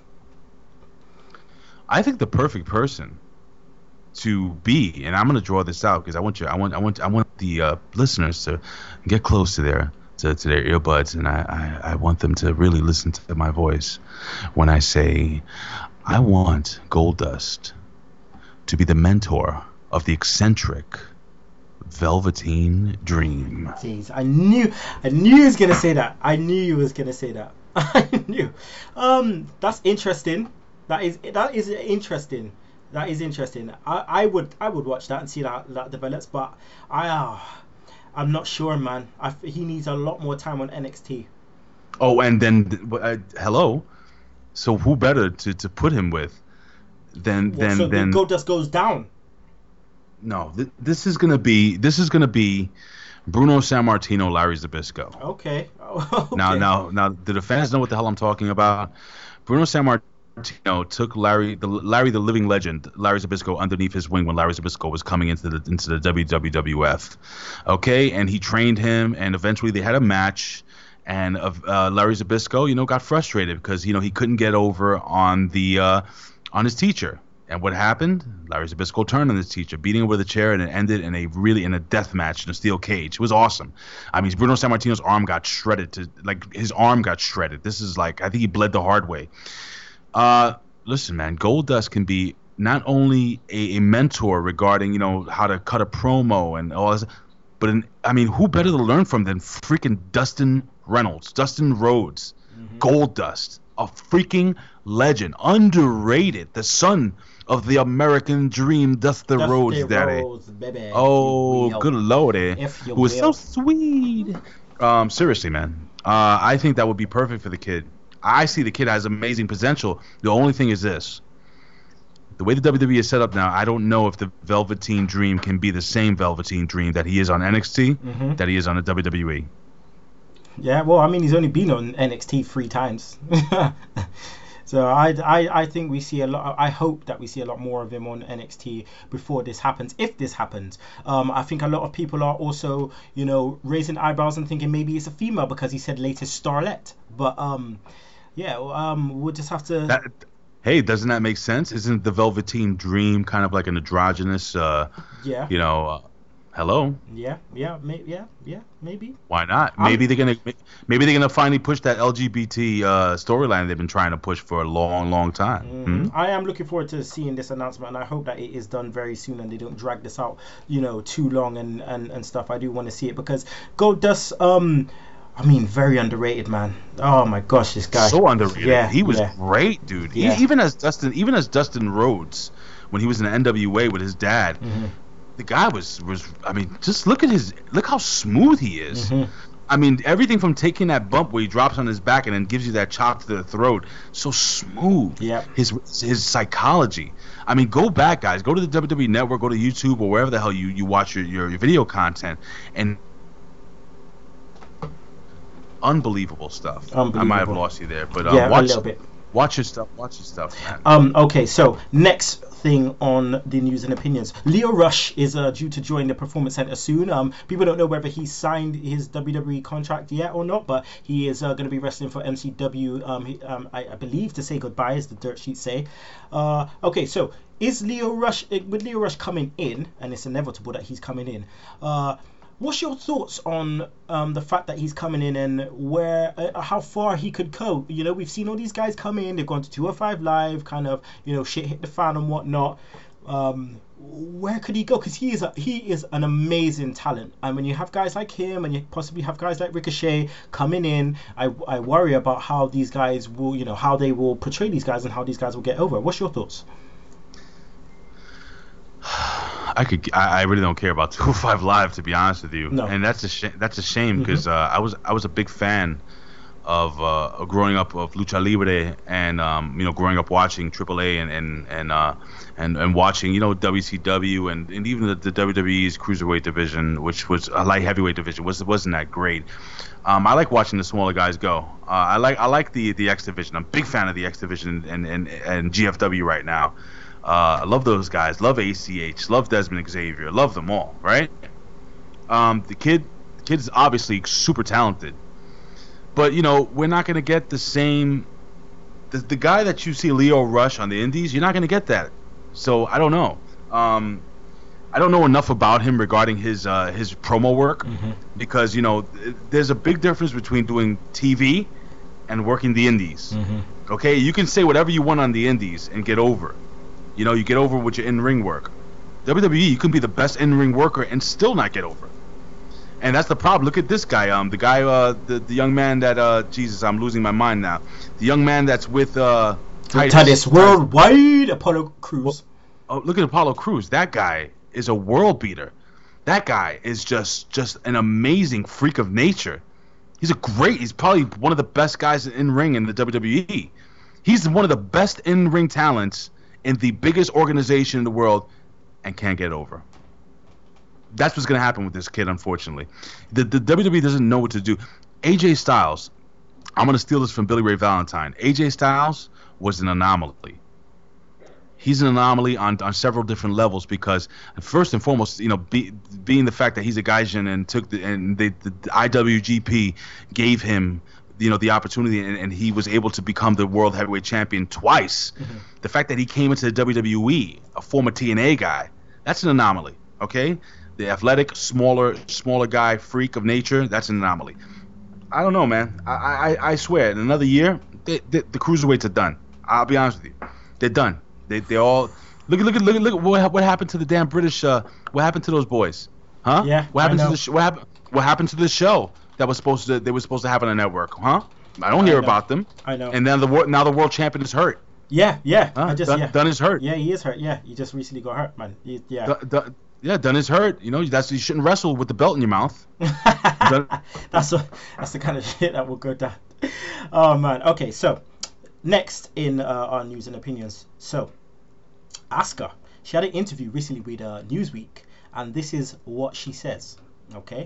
I think the perfect person to be, and I'm going to draw this out because I want the listeners to get close to their earbuds, and I want them to really listen to my voice when I say I want Goldust to be the mentor of the eccentric Velveteen Dream. Jeez, I knew he was gonna say that. I knew you was gonna say that. I knew. That's interesting. That is interesting. That is interesting. I would watch that and see that develops, but I'm not sure, man. He needs a lot more time on NXT. Oh, and then hello. So who better to put him with than Goldust goes down. No, this is gonna be Bruno Sammartino, Larry Zbyszko. Okay. Now, do the fans know what the hell I'm talking about? Bruno Sammartino took Larry the living legend, Larry Zbyszko, underneath his wing when Larry Zbyszko was coming into the WWF. Okay, and he trained him, and eventually they had a match. And Larry Zbyszko, got frustrated because he couldn't get over on his teacher. And what happened? Larry Zbyszko turned on his teacher, beating him with a chair, and it ended in a death match in a steel cage. It was awesome. I mean, Bruno Sammartino's arm got shredded. His arm got shredded. This is I think he bled the hard way. Listen, man, Goldust can be not only a mentor regarding how to cut a promo and all this, but who better to learn from than freaking Dustin Rhodes, Goldust, a freaking legend, underrated, the son of the American Dream, Dusty Rhodes, daddy. Baby. Oh, good lordy. Who was so sweet. Seriously, man. I think that would be perfect for the kid. I see the kid has amazing potential. The only thing is this. The way the WWE is set up now, I don't know if the Velveteen Dream can be the same Velveteen Dream that he is on NXT, that he is on the WWE. Yeah, well, he's only been on NXT 3 times. So I think we see a lot. I hope that we see a lot more of him on NXT before this happens. If this happens, I think a lot of people are also, raising eyebrows and thinking maybe it's a female because he said latest starlet. But we'll just have to. Hey, doesn't that make sense? Isn't the Velveteen Dream kind of like an androgynous? Hello. Yeah, maybe. Why not? Maybe they're gonna finally push that LGBT storyline they've been trying to push for a long, long time. I am looking forward to seeing this announcement, and I hope that it is done very soon and they don't drag this out, too long and stuff. I do want to see it because Goldust, very underrated, man. Oh my gosh, this guy. So underrated. Yeah, he was great, dude. Yeah. Even as Dustin Rhodes, when he was in the NWA with his dad. The guy was just look how smooth he is. Everything from taking that bump where he drops on his back and then gives you that chop to the throat, so smooth. Yeah. His psychology. Go back, guys. Go to the WWE Network, go to YouTube or wherever the hell you watch your video content, and unbelievable stuff. I might have lost you there, but a little bit. Watch your stuff. Watch your stuff, man. Okay, so next thing on the news and opinions. Lio Rush is due to join the Performance Center soon. People don't know whether he signed his WWE contract yet or not, but he is going to be wrestling for MCW. I believe to say goodbye, as the dirt sheets say. Okay, so is Lio Rush with Lio Rush coming in, and it's inevitable that he's coming in. What's your thoughts on the fact that he's coming in and where, how far he could go? You know, we've seen all these guys come in, they've gone to 205 Live, kind of, you know, shit hit the fan and whatnot. Where could he go? Because he is an amazing talent. And when you have guys like him and you possibly have guys like Ricochet coming in, I worry about how these guys will, you know, how they will portray these guys and how these guys will get over. What's your thoughts? I really don't care about 205 Live, to be honest with you. No. And that's a shame because I was a big fan of growing up of Lucha Libre and you know, growing up watching AAA and watching, you know, WCW and even the WWE's cruiserweight division, which was a light heavyweight division, wasn't that great. I like watching the smaller guys go. I like the X division. I'm a big fan of the X division and GFW right now. I love those guys. Love ACH. Love Desmond Xavier. Love them all. Right? The kid is obviously super talented, but you know, we're not gonna get the same. The guy that you see Lio Rush on the Indies, you're not gonna get that. So I don't know. I don't know enough about him regarding his promo work because, you know, there's a big difference between doing TV and working the Indies. Okay, you can say whatever you want on the Indies and get over. You know, you get over with your in-ring work. WWE, you can be the best in-ring worker and still not get over. And that's the problem. Look at this guy. The young man that Jesus, I'm losing my mind now. The young man that's with Titus Worldwide, Apollo Crews. Oh, look at Apollo Crews. That guy is a world beater. That guy is just an amazing freak of nature. He's probably one of the best guys in ring in the WWE. He's one of the best in-ring talents in the biggest organization in the world and can't get over. That's what's going to happen with this kid, unfortunately. The WWE doesn't know what to do. AJ Styles, I'm going to steal this from Billy Ray Valentine. AJ Styles was an anomaly. He's an anomaly on several different levels because, first and foremost, you know, being the fact that he's a Gaijin and the IWGP gave him, you know, the opportunity and he was able to become the world heavyweight champion twice. The fact that he came into the WWE, a former TNA guy, that's an anomaly. Okay, the athletic, smaller guy, freak of nature, that's an anomaly. I don't know, man. I swear, in another year, the cruiserweights are done. I'll be honest with you, they're done. They all look what happened to the damn British. What happened to those boys? Huh? Yeah. What happened to what happened to the show that they were supposed to have on a network? Huh? I don't hear about them. I know. And then the world champion is hurt. Yeah. Huh? Dunn is hurt. Yeah, he is hurt. Yeah, he just recently got hurt, man. Dunn is hurt. You know, you shouldn't wrestle with the belt in your mouth. That's the kind of shit that will go down. Oh man. Okay, so next in our news and opinions. So Asuka, she had an interview recently with Newsweek, and this is what she says. Okay.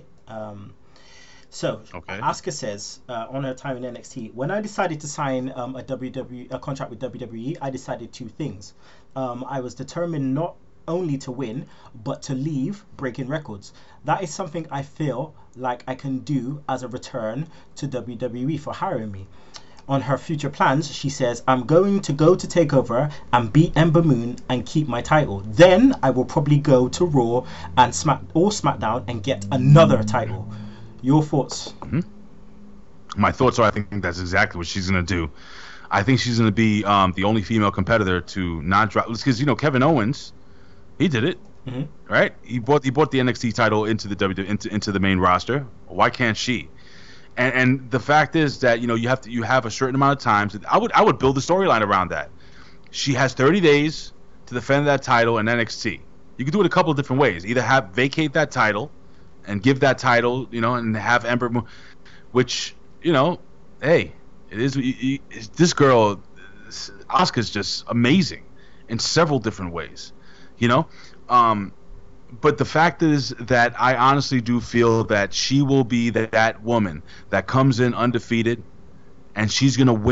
Asuka says on her time in NXT, when I decided to sign a contract with WWE, I decided two things. I was determined not only to win, but to leave breaking records. That is something I feel like I can do as a return to WWE for hiring me. On her future plans, she says, I'm going to go to TakeOver and beat Ember Moon and keep my title. Then I will probably go to Raw and SmackDown and get another title. Your thoughts? My thoughts are, I think that's exactly what she's going to do. I think she's going to be the only female competitor to not drop. Because, you know, Kevin Owens, he did it, right? He brought the NXT title into the into the main roster. Why can't she? And the fact is that, you know, you have a certain amount of times. I would build the storyline around that. She has 30 days to defend that title in NXT. You could do it a couple of different ways. Either vacate that title and give that title, you know, and have Ember Moon, which, you know, hey, it is this girl, Asuka's just amazing in several different ways, you know. But the fact is that I honestly do feel that she will be that woman that comes in undefeated, and she's going to win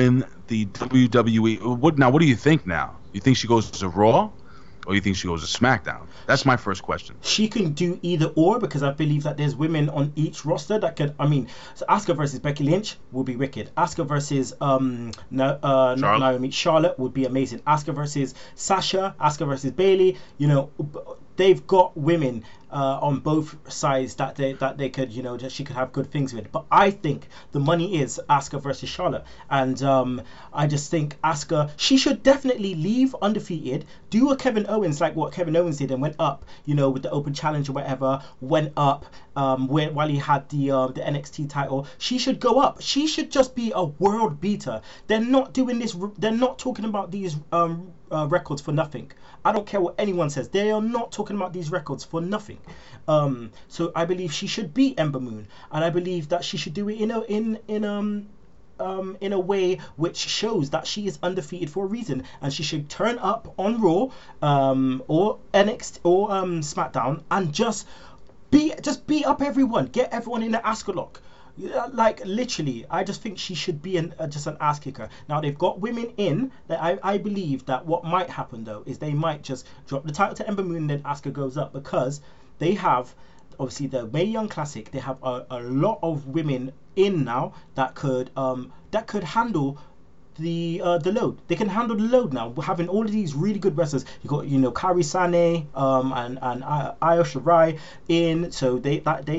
the WWE. What do you think now? You think she goes to Raw, or you think she goes to SmackDown? That's my first question. She can do either or, because I believe that there's women on each roster that could. I mean, so Asuka versus Becky Lynch will be wicked. Asuka versus not Naomi, Charlotte would be amazing. Asuka versus Sasha, Asuka versus Bayley. You know, they've got women on both sides that they could, you know, that she could have good things with. But I think the money is Asuka versus Charlotte, and I just think Asuka, she should definitely leave undefeated, do a Kevin Owens, like what Kevin Owens did, and went up, you know, with the Open Challenge or whatever, went up while he had the NXT title. She should go up. She should just be a world beater. They're not doing this. They're not talking about these records for nothing. I don't care what anyone says. They are not talking about these records for nothing. So I believe she should beat Ember Moon, and I believe that she should do it in a way which shows that she is undefeated for a reason, and she should turn up on Raw or NXT or SmackDown and just beat up everyone, get everyone in the Asuka lock. Like, literally, I just think she should be just an ass kicker. Now, they've got women in. That I believe that what might happen, though, is they might just drop the title to Ember Moon and then Asuka goes up, because they have, obviously, the Mae Young Classic. They have a lot of women in now that could handle the load. They can handle the load now. We're having all of these really good wrestlers. You got, you know, Kairi Sane and Io Shirai in, so they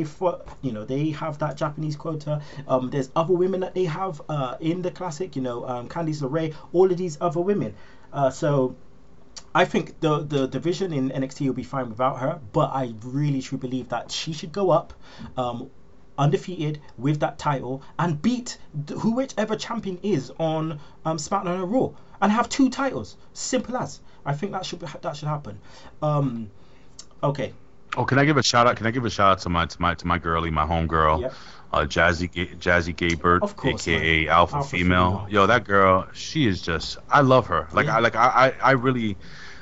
have that Japanese quota. There's other women that they have in the classic, you know, Candice LeRae, all of these other women. So I think the division in NXT will be fine without her, but I really truly believe that she should go up undefeated with that title and beat whichever champion is on SmackDown or Raw, and have 2 titles. Simple as. I think that should happen. Okay. Oh, can I give a shout out? Can I give a shout out to my girlie, my homegirl, Yep. Jazzy Gabert, Of course, aka man. Alpha Female. Yo, that girl, she is just. I love her. Like Yeah. I really,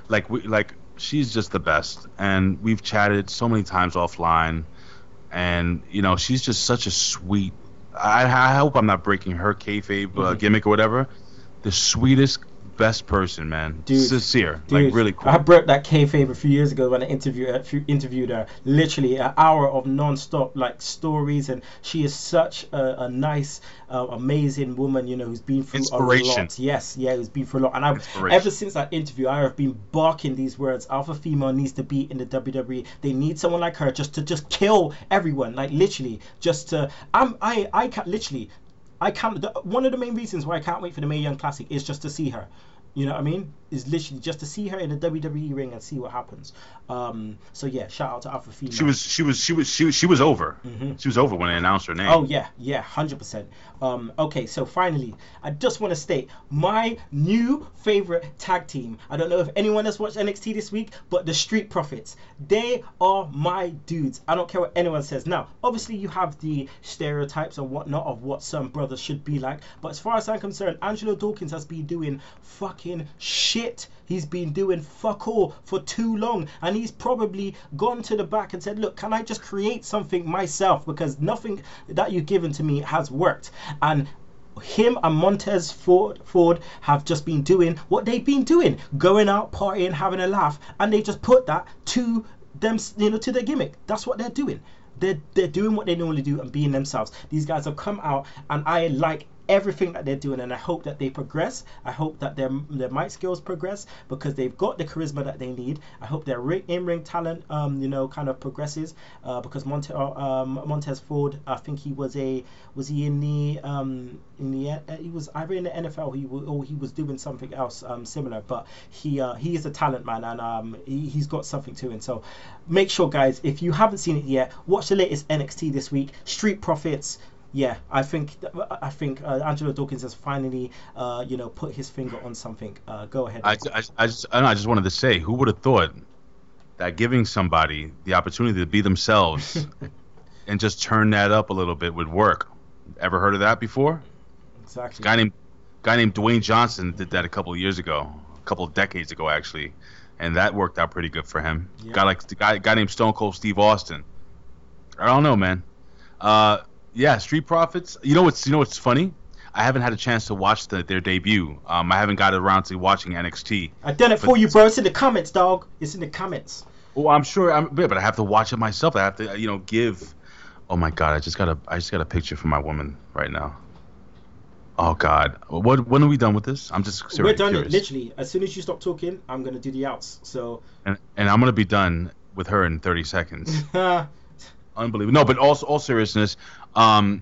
she's just the best. And we've chatted so many times offline. And, you know, she's just such a sweet. I hope I'm not breaking her kayfabe gimmick or whatever. The sweetest, best person, man. Dude, Sincere, dude, like really cool. I broke that kayfabe a few years ago when I interviewed her. Literally an hour of non-stop like stories, and she is such a nice, amazing woman. You know, who's been through a lot. Yes, yeah, who's been through a lot. And ever since that interview, I have been barking these words: Alpha Female needs to be in the WWE. They need someone like her just to kill everyone. Like, literally, just to. I can't literally. One of the main reasons why I can't wait for the Mae Young Classic is just to see her. You know what I mean? Is literally just to see her in the WWE ring and see what happens. So yeah, shout out to Alpha Female. She was over. She was over when they announced her name. Oh yeah, 100%. Okay, so finally, I just want to state my new favorite tag team. I don't know if anyone has watched NXT this week, but the Street Profits. They are my dudes. I don't care what anyone says. Now, obviously, you have the stereotypes and whatnot of what some brothers should be like, but as far as I'm concerned, Angelo Dawkins has been doing fucking shit. He's been doing fuck all for too long, and he's probably gone to the back and said, look, can I just create something myself, because nothing that you've given to me has worked. And him and Montez Ford have just been doing what they've been doing, going out, partying, having a laugh, and they just put that to them, you know, to their gimmick. That's what they're doing. They're doing what they normally do and being themselves. These guys have come out, and I like everything that they're doing, and I hope that they progress. I hope that their mic skills progress, because they've got the charisma that they need. I hope their in-ring talent kind of progresses, because Montez Ford, I think he was he was either in the NFL or he was doing something else similar, but he is a talent, man, and he's got something to him. So make sure, guys, if you haven't seen it yet, watch the latest NXT this week, Street Profits. Yeah, I think Angelo Dawkins has finally, put his finger on something. Go ahead. I just wanted to say, who would have thought that giving somebody the opportunity to be themselves and just turn that up a little bit would work? Ever heard of that before? Exactly. Guy named Dwayne Johnson did that a couple of decades ago actually, and that worked out pretty good for him. Yeah. Guy named Stone Cold Steve Austin. I don't know, man. Yeah, Street Profits. You know what's funny? I haven't had a chance to watch their debut. I haven't got around to watching NXT. I done it for you, bro. It's in the comments, dog. It's in the comments. Well, I'm sure. But I have to watch it myself. I have to, give. Oh my God! I just got a picture from my woman right now. Oh God! When are we done with this? I'm just curious. We're done. Literally, as soon as you stop talking, I'm gonna do the outs. So. And I'm gonna be done with her in 30 seconds. Unbelievable. No, but also all seriousness, I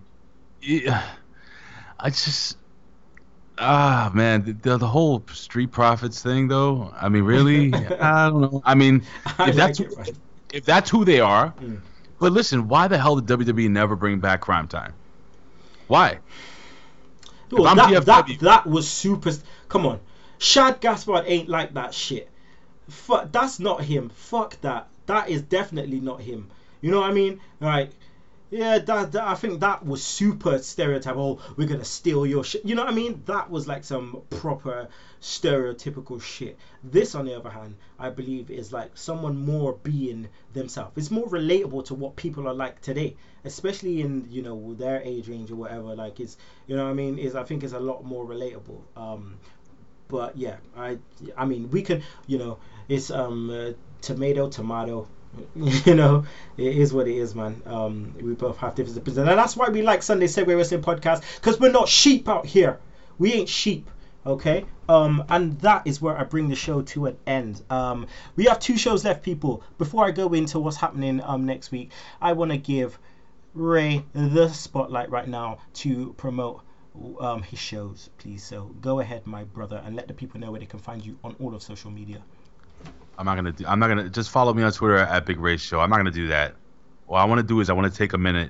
just. Man, the whole Street Profits thing, though. I mean, really? I don't know. I mean, if that's who they are. But listen, why the hell did WWE never bring back Crime Time? Why? Well, that was super. Come on, Shad Gaspard ain't like that shit. Fuck, that's not him. Fuck that. That is definitely not him. You know what I mean? Like, yeah, that I think that was super stereotype. Oh, we're gonna steal your shit. You know what I mean? That was like some proper stereotypical shit. This, on the other hand, I believe is like someone more being themselves. It's more relatable to what people are like today, especially in their age range or whatever. Like it's what I mean. I think it's a lot more relatable. But yeah, I mean we can it's tomato. It is what it is, man. We both have different opinions, and that's why we like Sunday Segway Wrestling Podcast, because we're not sheep out here. We ain't sheep, okay? And that is where I bring the show to an end. We have 2 shows left, people. Before I go into what's happening next week, I want to give Ray the spotlight right now to promote his shows, please. So go ahead, my brother, and let the people know where they can find you on all of social media. I'm not gonna just follow me on Twitter at Big Ray Show. I'm not gonna do that. What I want to do is I want to take a minute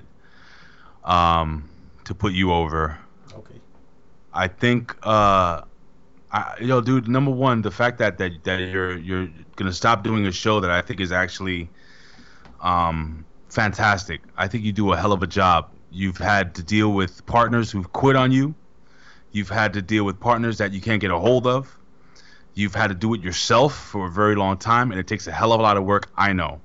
to put you over. Okay. I think dude, number one, the fact that you're gonna stop doing a show that I think is actually fantastic. I think you do a hell of a job. You've had to deal with partners who've quit on you. You've had to deal with partners that you can't get a hold of. You've had to do it yourself for a very long time, and it takes a hell of a lot of work, I know.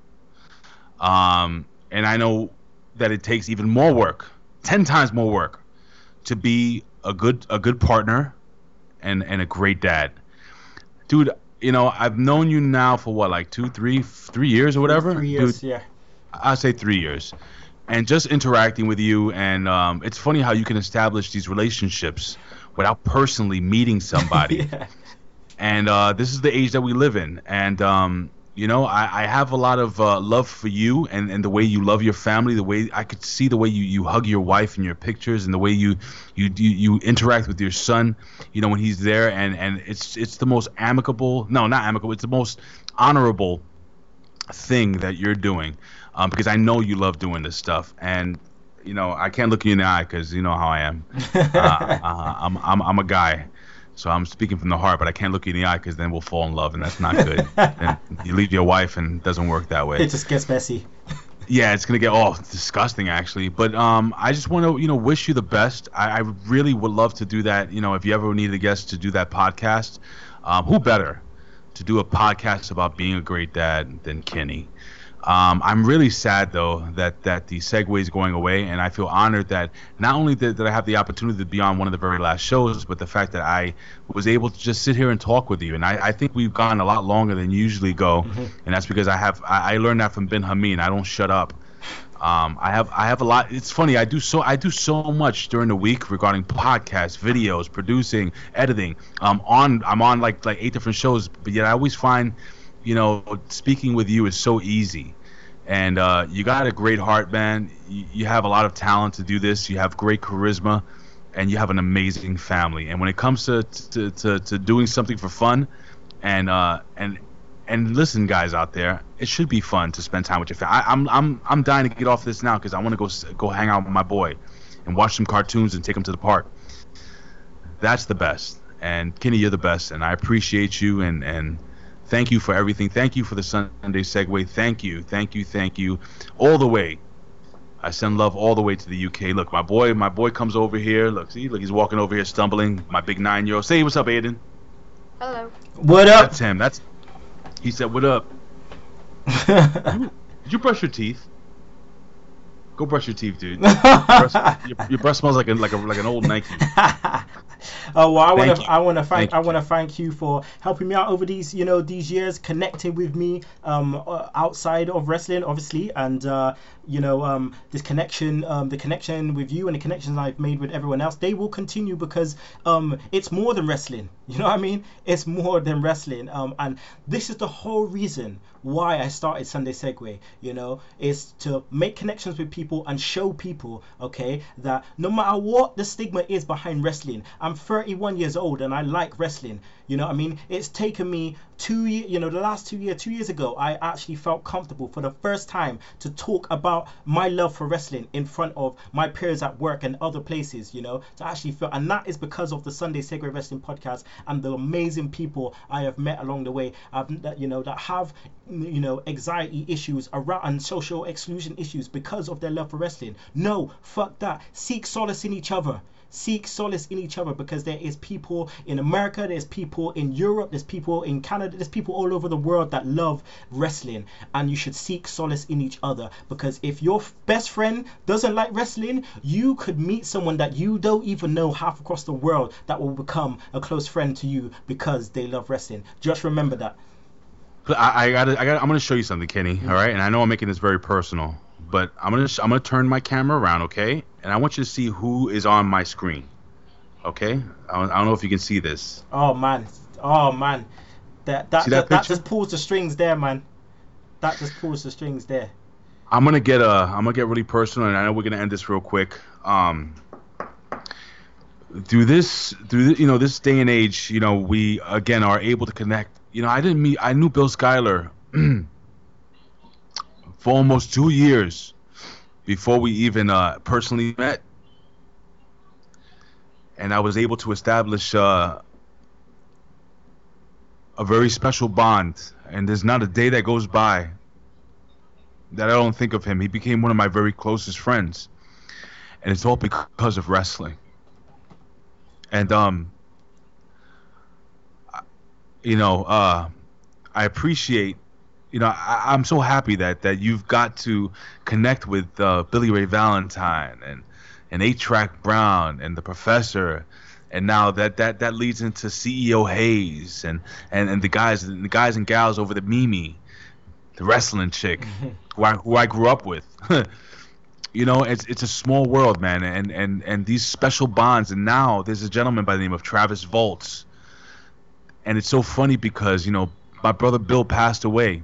And I know that it takes even more work, 10 times more work, to be a good partner and a great dad. Dude, I've known you now for what, like 3 years or whatever? 3 years, dude, yeah. I say 3 years. And just interacting with you, and it's funny how you can establish these relationships without personally meeting somebody. Yeah. And this is the age that we live in. And, I have a lot of love for you and the way you love your family, the way I could see the way you hug your wife in your pictures, and the way you interact with your son, when he's there. And it's the most it's the most honorable thing that you're doing, because I know you love doing this stuff. And, I can't look you in the eye because you know how I am. I'm a guy. So I'm speaking from the heart, but I can't look you in the eye because then we'll fall in love, and that's not good. And you leave your wife, and it doesn't work that way. It just gets messy. Yeah, it's gonna get disgusting actually. But I just want to wish you the best. I really would love to do that. If you ever need a guest to do that podcast, who better to do a podcast about being a great dad than Kenny? I'm really sad though that the Segway is going away, and I feel honored that not only did I have the opportunity to be on one of the very last shows, but the fact that I was able to just sit here and talk with you. And I think we've gone a lot longer than you usually go, and that's because I learned that from Ben Hameen. I don't shut up. I have a lot. It's funny. I do so much during the week regarding podcasts, videos, producing, editing. I'm on like 8 different shows, but yet I always find speaking with you is so easy. And you got a great heart, man. You have a lot of talent to do this. You have great charisma, and you have an amazing family. And when it comes to doing something for fun, and listen, guys out there, it should be fun to spend time with your family. I'm dying to get off this now because I want to go hang out with my boy, and watch some cartoons and take him to the park. That's the best. And Kenny, you're the best, and I appreciate you and. Thank you for everything. Thank you for the Sunday Segway. Thank you. All the way. I send love all the way to the UK. Look, my boy comes over here. Look, he's walking over here stumbling. My big 9-year-old. Say what's up, Aiden. Hello. What up? That's him. He said, what up? Did you brush your teeth? Go brush your teeth, dude. Your breath smells like an old Nike. Oh well, I want to thank you for helping me out over these years, connecting with me outside of wrestling, obviously, and this connection, the connection with you and the connections I've made with everyone else, they will continue because it's more than wrestling. You know what I mean? It's more than wrestling, and this is the whole reason why I started Sunday Segue, is to make connections with people and show people, okay, that no matter what the stigma is behind wrestling, I'm 31 years old and I like wrestling. You know what I mean? It's taken me 2 years, the last 2 years, 2 years ago, I actually felt comfortable for the first time to talk about my love for wrestling in front of my peers at work and other places, to actually feel, and that is because of the Sunday Segue Wrestling podcast and the amazing people I have met along the way, that have, anxiety issues around and social exclusion issues because of their love for wrestling. No, fuck that. Seek solace in each other. Seek solace in each other, because there is people in America, there's people in Europe, there's people in Canada, there's people all over the world that love wrestling, and you should seek solace in each other, because if your best friend doesn't like wrestling, you could meet someone that you don't even know half across the world that will become a close friend to you because they love wrestling. Just remember that. I'm gonna show you something, Kenny. All right, and I know I'm making this very personal, but I'm gonna turn my camera around, okay? And I want you to see who is on my screen, okay? I don't know if you can see this. Oh man, that just pulls the strings there, man. That just pulls the strings there. I'm gonna get really personal, and I know we're gonna end this real quick. Through this this day and age, we again are able to connect. I knew Bill Skyler for almost 2 years before we even personally met, and I was able to establish a very special bond. And there's not a day that goes by that I don't think of him. He became one of my very closest friends, and it's all because of wrestling. And I appreciate, I'm so happy that you've got to connect with Billy Ray Valentine and A-Track Brown and the Professor, and now that leads into CEO Hayes and the guys and gals over the Mimi, the wrestling chick, who I grew up with. It's a small world, man, and these special bonds. And now there's a gentleman by the name of Travis Volts, and it's so funny because my brother Bill passed away,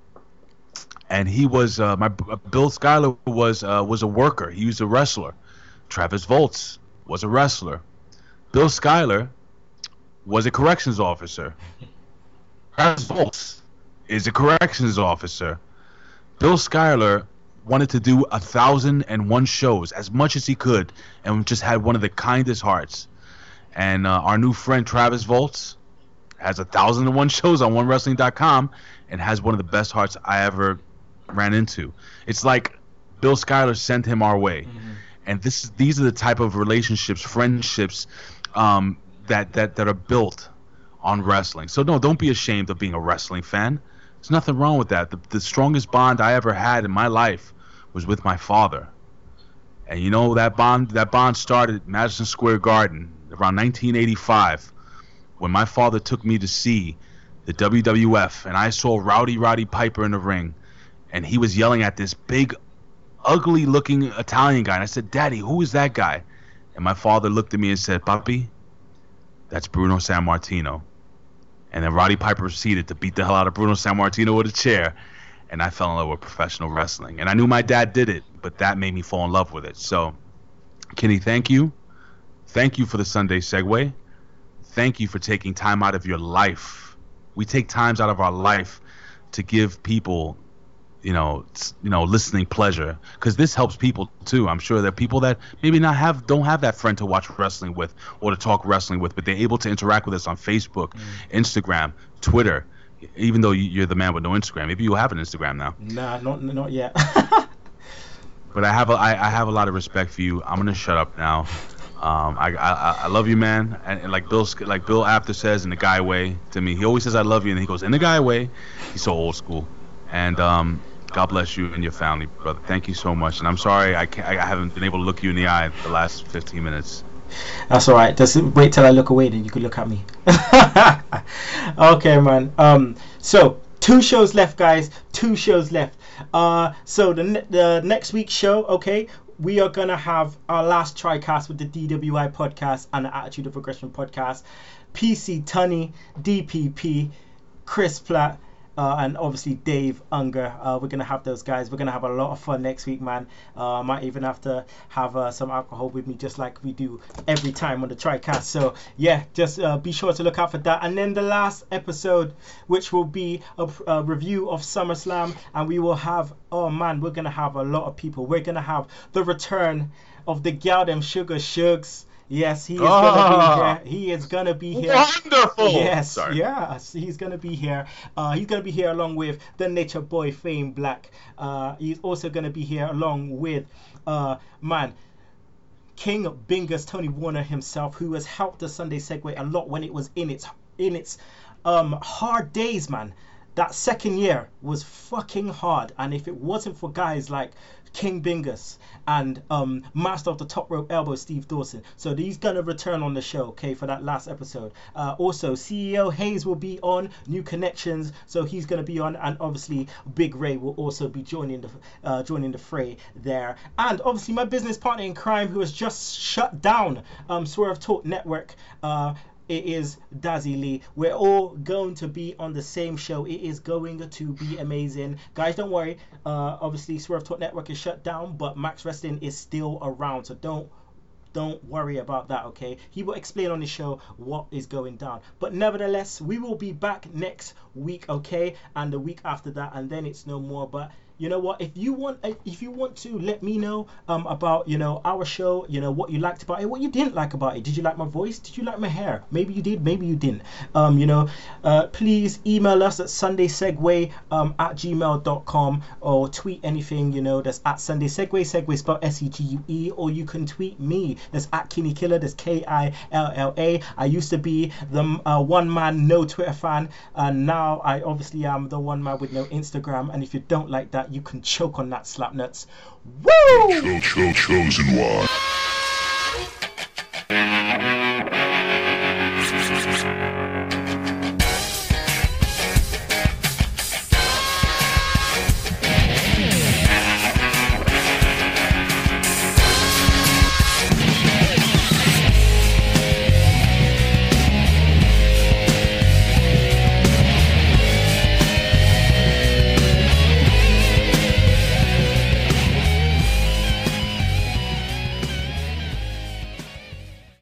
and he was Bill Skyler was a worker. He was a wrestler. Travis Volts was a wrestler. Bill Skyler was a corrections officer. Travis Volts is a corrections officer. Bill Skyler wanted to do 1,001 shows, as much as he could, and just had one of the kindest hearts. And our new friend Travis Volts has 1,001 shows on OneWrestling.com and has one of the best hearts I ever ran into. It's like Bill Skyler sent him our way. Mm-hmm. And these are the type of relationships, friendships that are built on wrestling. So no, don't be ashamed of being a wrestling fan. There's nothing wrong with that. The strongest bond I ever had in my life was with my father. And that bond started at Madison Square Garden around 1985, when my father took me to see the WWF, and I saw Roddy Piper in the ring, and he was yelling at this big, ugly-looking Italian guy. And I said, "Daddy, who is that guy?" And my father looked at me and said, "Papi, that's Bruno Sammartino." And then Roddy Piper proceeded to beat the hell out of Bruno Sammartino with a chair, and I fell in love with professional wrestling. And I knew my dad did it, but that made me fall in love with it. So, Kenny, thank you. Thank you for the Sunday Segue. Thank you for taking time out of your life. We take times out of our life to give people, listening pleasure, because this helps people too. I'm sure there are people that maybe don't have that friend to watch wrestling with or to talk wrestling with, but they're able to interact with us on Facebook, Instagram, Twitter. Even though you're the man with no Instagram, maybe you have an Instagram now. Nah, not yet. But I have a lot of respect for you. I'm gonna shut up now. I love you, man. And like Bill Apter says in the guy way to me, he always says I love you, and he goes in the guy way. He's so old school. And God bless you and your family, brother. Thank you so much. And I'm sorry I haven't been able to look you in the eye the last 15 minutes. That's all right. Just wait till I look away, then you can look at me. Okay, man. So 2 shows left, guys. 2 shows left. So the next week's show, okay, we are gonna have our last TriCast with the DWI podcast and the Attitude of Aggression podcast. PC Tunney, DPP, Chris Platt, and obviously Dave Unger. We're going to have those guys. We're going to have a lot of fun next week, man. Might even have to have some alcohol with me, just like we do every time on the TriCast. So, yeah, just be sure to look out for that. And then the last episode, which will be a review of SummerSlam. And we will have, oh, man, we're going to have a lot of people. We're going to have the return of the gal them Sugar Shugs. Yes, he is gonna be here. He is gonna be here. Wonderful. Yes, Sorry. yes, he's gonna be here. He's gonna be here along with the Nature Boy Fame Black. He's also gonna be here along with King Bingus, Tony Warner himself, who has helped the Sunday Segway a lot when it was in its hard days, man. That second year was fucking hard, and if it wasn't for guys like King Bingus and Master of the Top Rope Elbow Steve Dawson, so he's gonna return on the show, okay, for that last episode. Also, CEO Hayes will be on, New Connections, so he's gonna be on, and obviously Big Ray will also be joining the fray there. And obviously my business partner in crime, who has just shut down Swerve Talk Network. It is Dazzy Lee. We're all going to be on the same show. It is going to be amazing. Guys, don't worry. Obviously, Swerve Talk Network is shut down, but Max Wrestling is still around. So don't worry about that, okay? He will explain on the show what is going down. But nevertheless, we will be back next week, okay? And the week after that, and then it's no more. But you know what, if you want to let me know about, you know, our show, you know, what you liked about it, what you didn't like about it. Did you like my voice? Did you like my hair? Maybe you did, maybe you didn't. You know, please email us at sundaysegway@gmail.com, or tweet anything, you know, that's at Sunday Segway, Segway spelled SEGUE, or you can tweet me, that's at Kenny Killer, that's KILLA. I used to be the one man no Twitter fan, and now I obviously am the one man with no Instagram. And if you don't like that, you can choke on that, slap nuts. Woo! Chosen one.